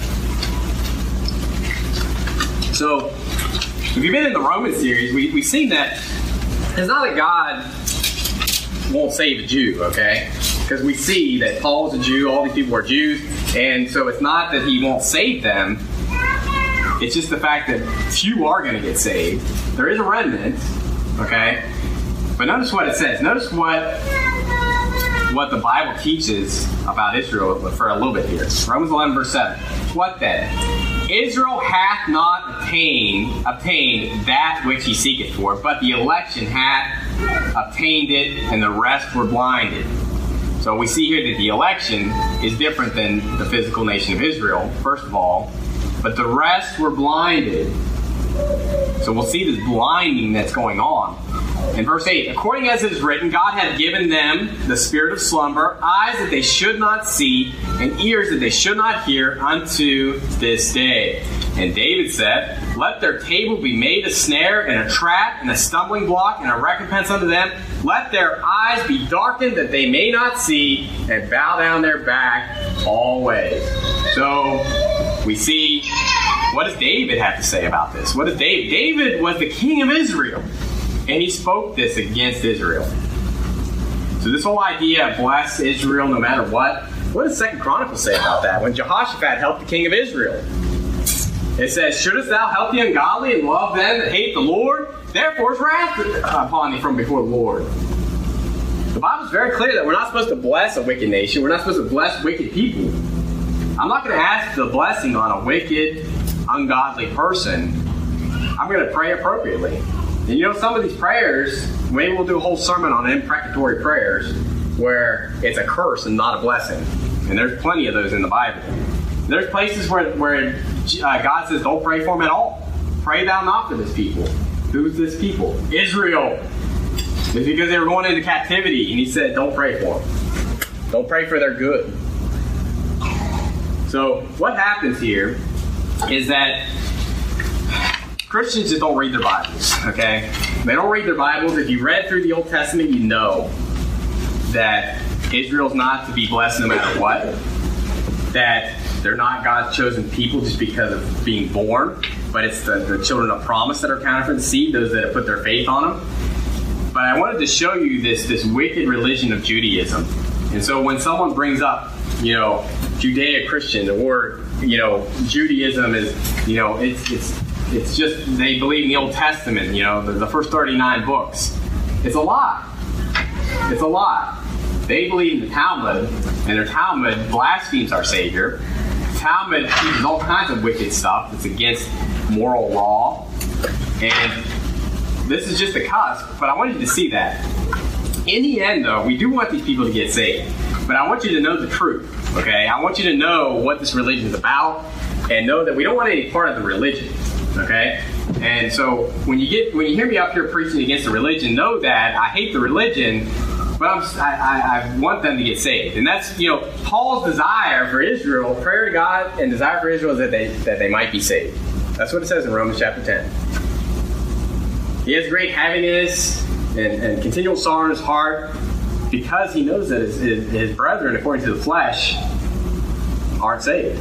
So, if you've been in the Roman series, we, we've seen that it's not that God won't save a Jew, okay? Because we see that Paul's a Jew, all these people are Jews, and so it's not that he won't save them. It's just the fact that few are going to get saved. There is a remnant, okay? But notice what it says. Notice what what the Bible teaches about Israel for a little bit here. Romans eleven, verse seven. What then? Israel hath not obtained, obtained that which he seeketh for, but the election hath obtained it, and the rest were blinded. So we see here that the election is different than the physical nation of Israel, first of all, but the rest were blinded. So we'll see this blinding that's going on. In verse eight, according as it is written, God hath given them the spirit of slumber, eyes that they should not see, and ears that they should not hear unto this day. And David said, Let their table be made a snare and a trap and a stumbling block and a recompense unto them. Let their eyes be darkened that they may not see, and bow down their back always. So we see, what does David have to say about this? What does David? David was the king of Israel. And he spoke this against Israel. So this whole idea of bless Israel no matter what, what does Second Chronicles say about that? When Jehoshaphat helped the king of Israel, it says, Shouldest thou help the ungodly and love them that hate the Lord? Therefore is wrath upon thee from before the Lord. The Bible is very clear that we're not supposed to bless a wicked nation. We're not supposed to bless wicked people. I'm not going to ask the blessing on a wicked, ungodly person. I'm going to pray appropriately. And you know, some of these prayers, maybe we'll do a whole sermon on imprecatory prayers where it's a curse and not a blessing. And there's plenty of those in the Bible. There's places where, where uh, God says, don't pray for them at all. Pray thou not for this people. Who's this people? Israel. It's because they were going into captivity, and he said, don't pray for them. Don't pray for their good. So what happens here is that Christians just don't read their Bibles, okay? They don't read their Bibles. If you read through the Old Testament, you know that Israel's not to be blessed no matter what. That they're not God's chosen people just because of being born, but it's the, the children of promise that are counted for the seed, those that have put their faith on them. But I wanted to show you this, this wicked religion of Judaism. And so when someone brings up, you know, Judeo-Christian or, you know, Judaism is, you know, it's it's It's just, they believe in the Old Testament, you know, the, the first thirty-nine books. It's a lie. It's a lie. They believe in the Talmud, and their Talmud blasphemes our Savior. The Talmud teaches all kinds of wicked stuff that's against moral law. And this is just a cusp, but I want you to see that. In the end, though, we do want these people to get saved. But I want you to know the truth, okay? I want you to know what this religion is about, and know that we don't want any part of the religion. Okay, and so when you get when you hear me up here preaching against the religion, know that I hate the religion, but I'm, I, I, I want them to get saved, and that's, you know, Paul's desire for Israel, prayer to God, and desire for Israel is that they that they might be saved. That's what it says in Romans chapter ten. He has great heaviness and, and continual sorrow in his heart because he knows that his, his, his brethren, according to the flesh, aren't saved.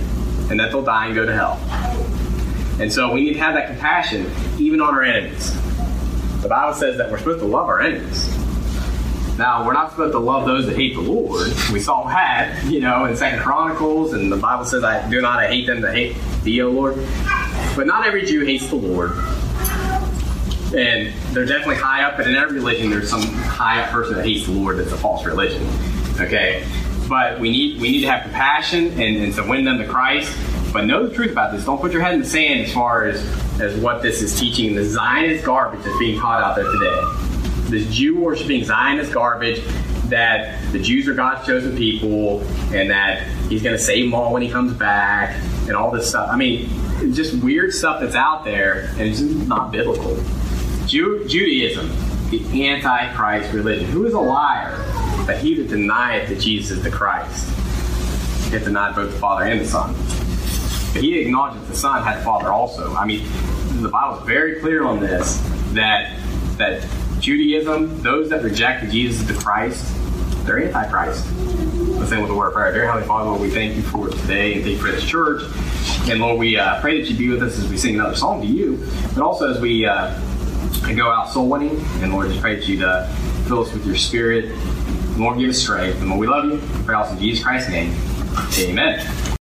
and that they'll die and go to hell. And so we need to have that compassion even on our enemies. The Bible says that we're supposed to love our enemies. Now, we're not supposed to love those that hate the Lord. We saw that, you know, in Second Chronicles, and the Bible says, I do not I hate them that hate thee, O Lord. But not every Jew hates the Lord. And they're definitely high up, but in every religion there's some high up person that hates the Lord that's a false religion. Okay? But we need we need to have compassion and, and to win them to Christ. But know the truth about this. Don't put your head in the sand as far as, as what this is teaching. The Zionist garbage that's being taught out there today. This Jew worshiping Zionist garbage, that the Jews are God's chosen people and that he's going to save them all when he comes back and all this stuff. I mean, just weird stuff that's out there, and it's just not biblical. Jew, Judaism, the Antichrist religion. Who is a liar that he that denieth that Jesus is the Christ? He had denied both the Father and the Son. But he acknowledged that the Son had a Father also. I mean, the Bible is very clear on this, that that Judaism, those that reject that Jesus is the Christ, they're Antichrist. Let's end with a word of prayer. Dear Heavenly Father, Lord, we thank you for today and thank you for this church. And Lord, we uh, pray that you be with us as we sing another song to you, but also as we uh, go out soul winning. And Lord, just pray that you'd uh, fill us with your Spirit. And Lord, give us strength. And Lord, we love you. We pray also in Jesus Christ's name. Amen.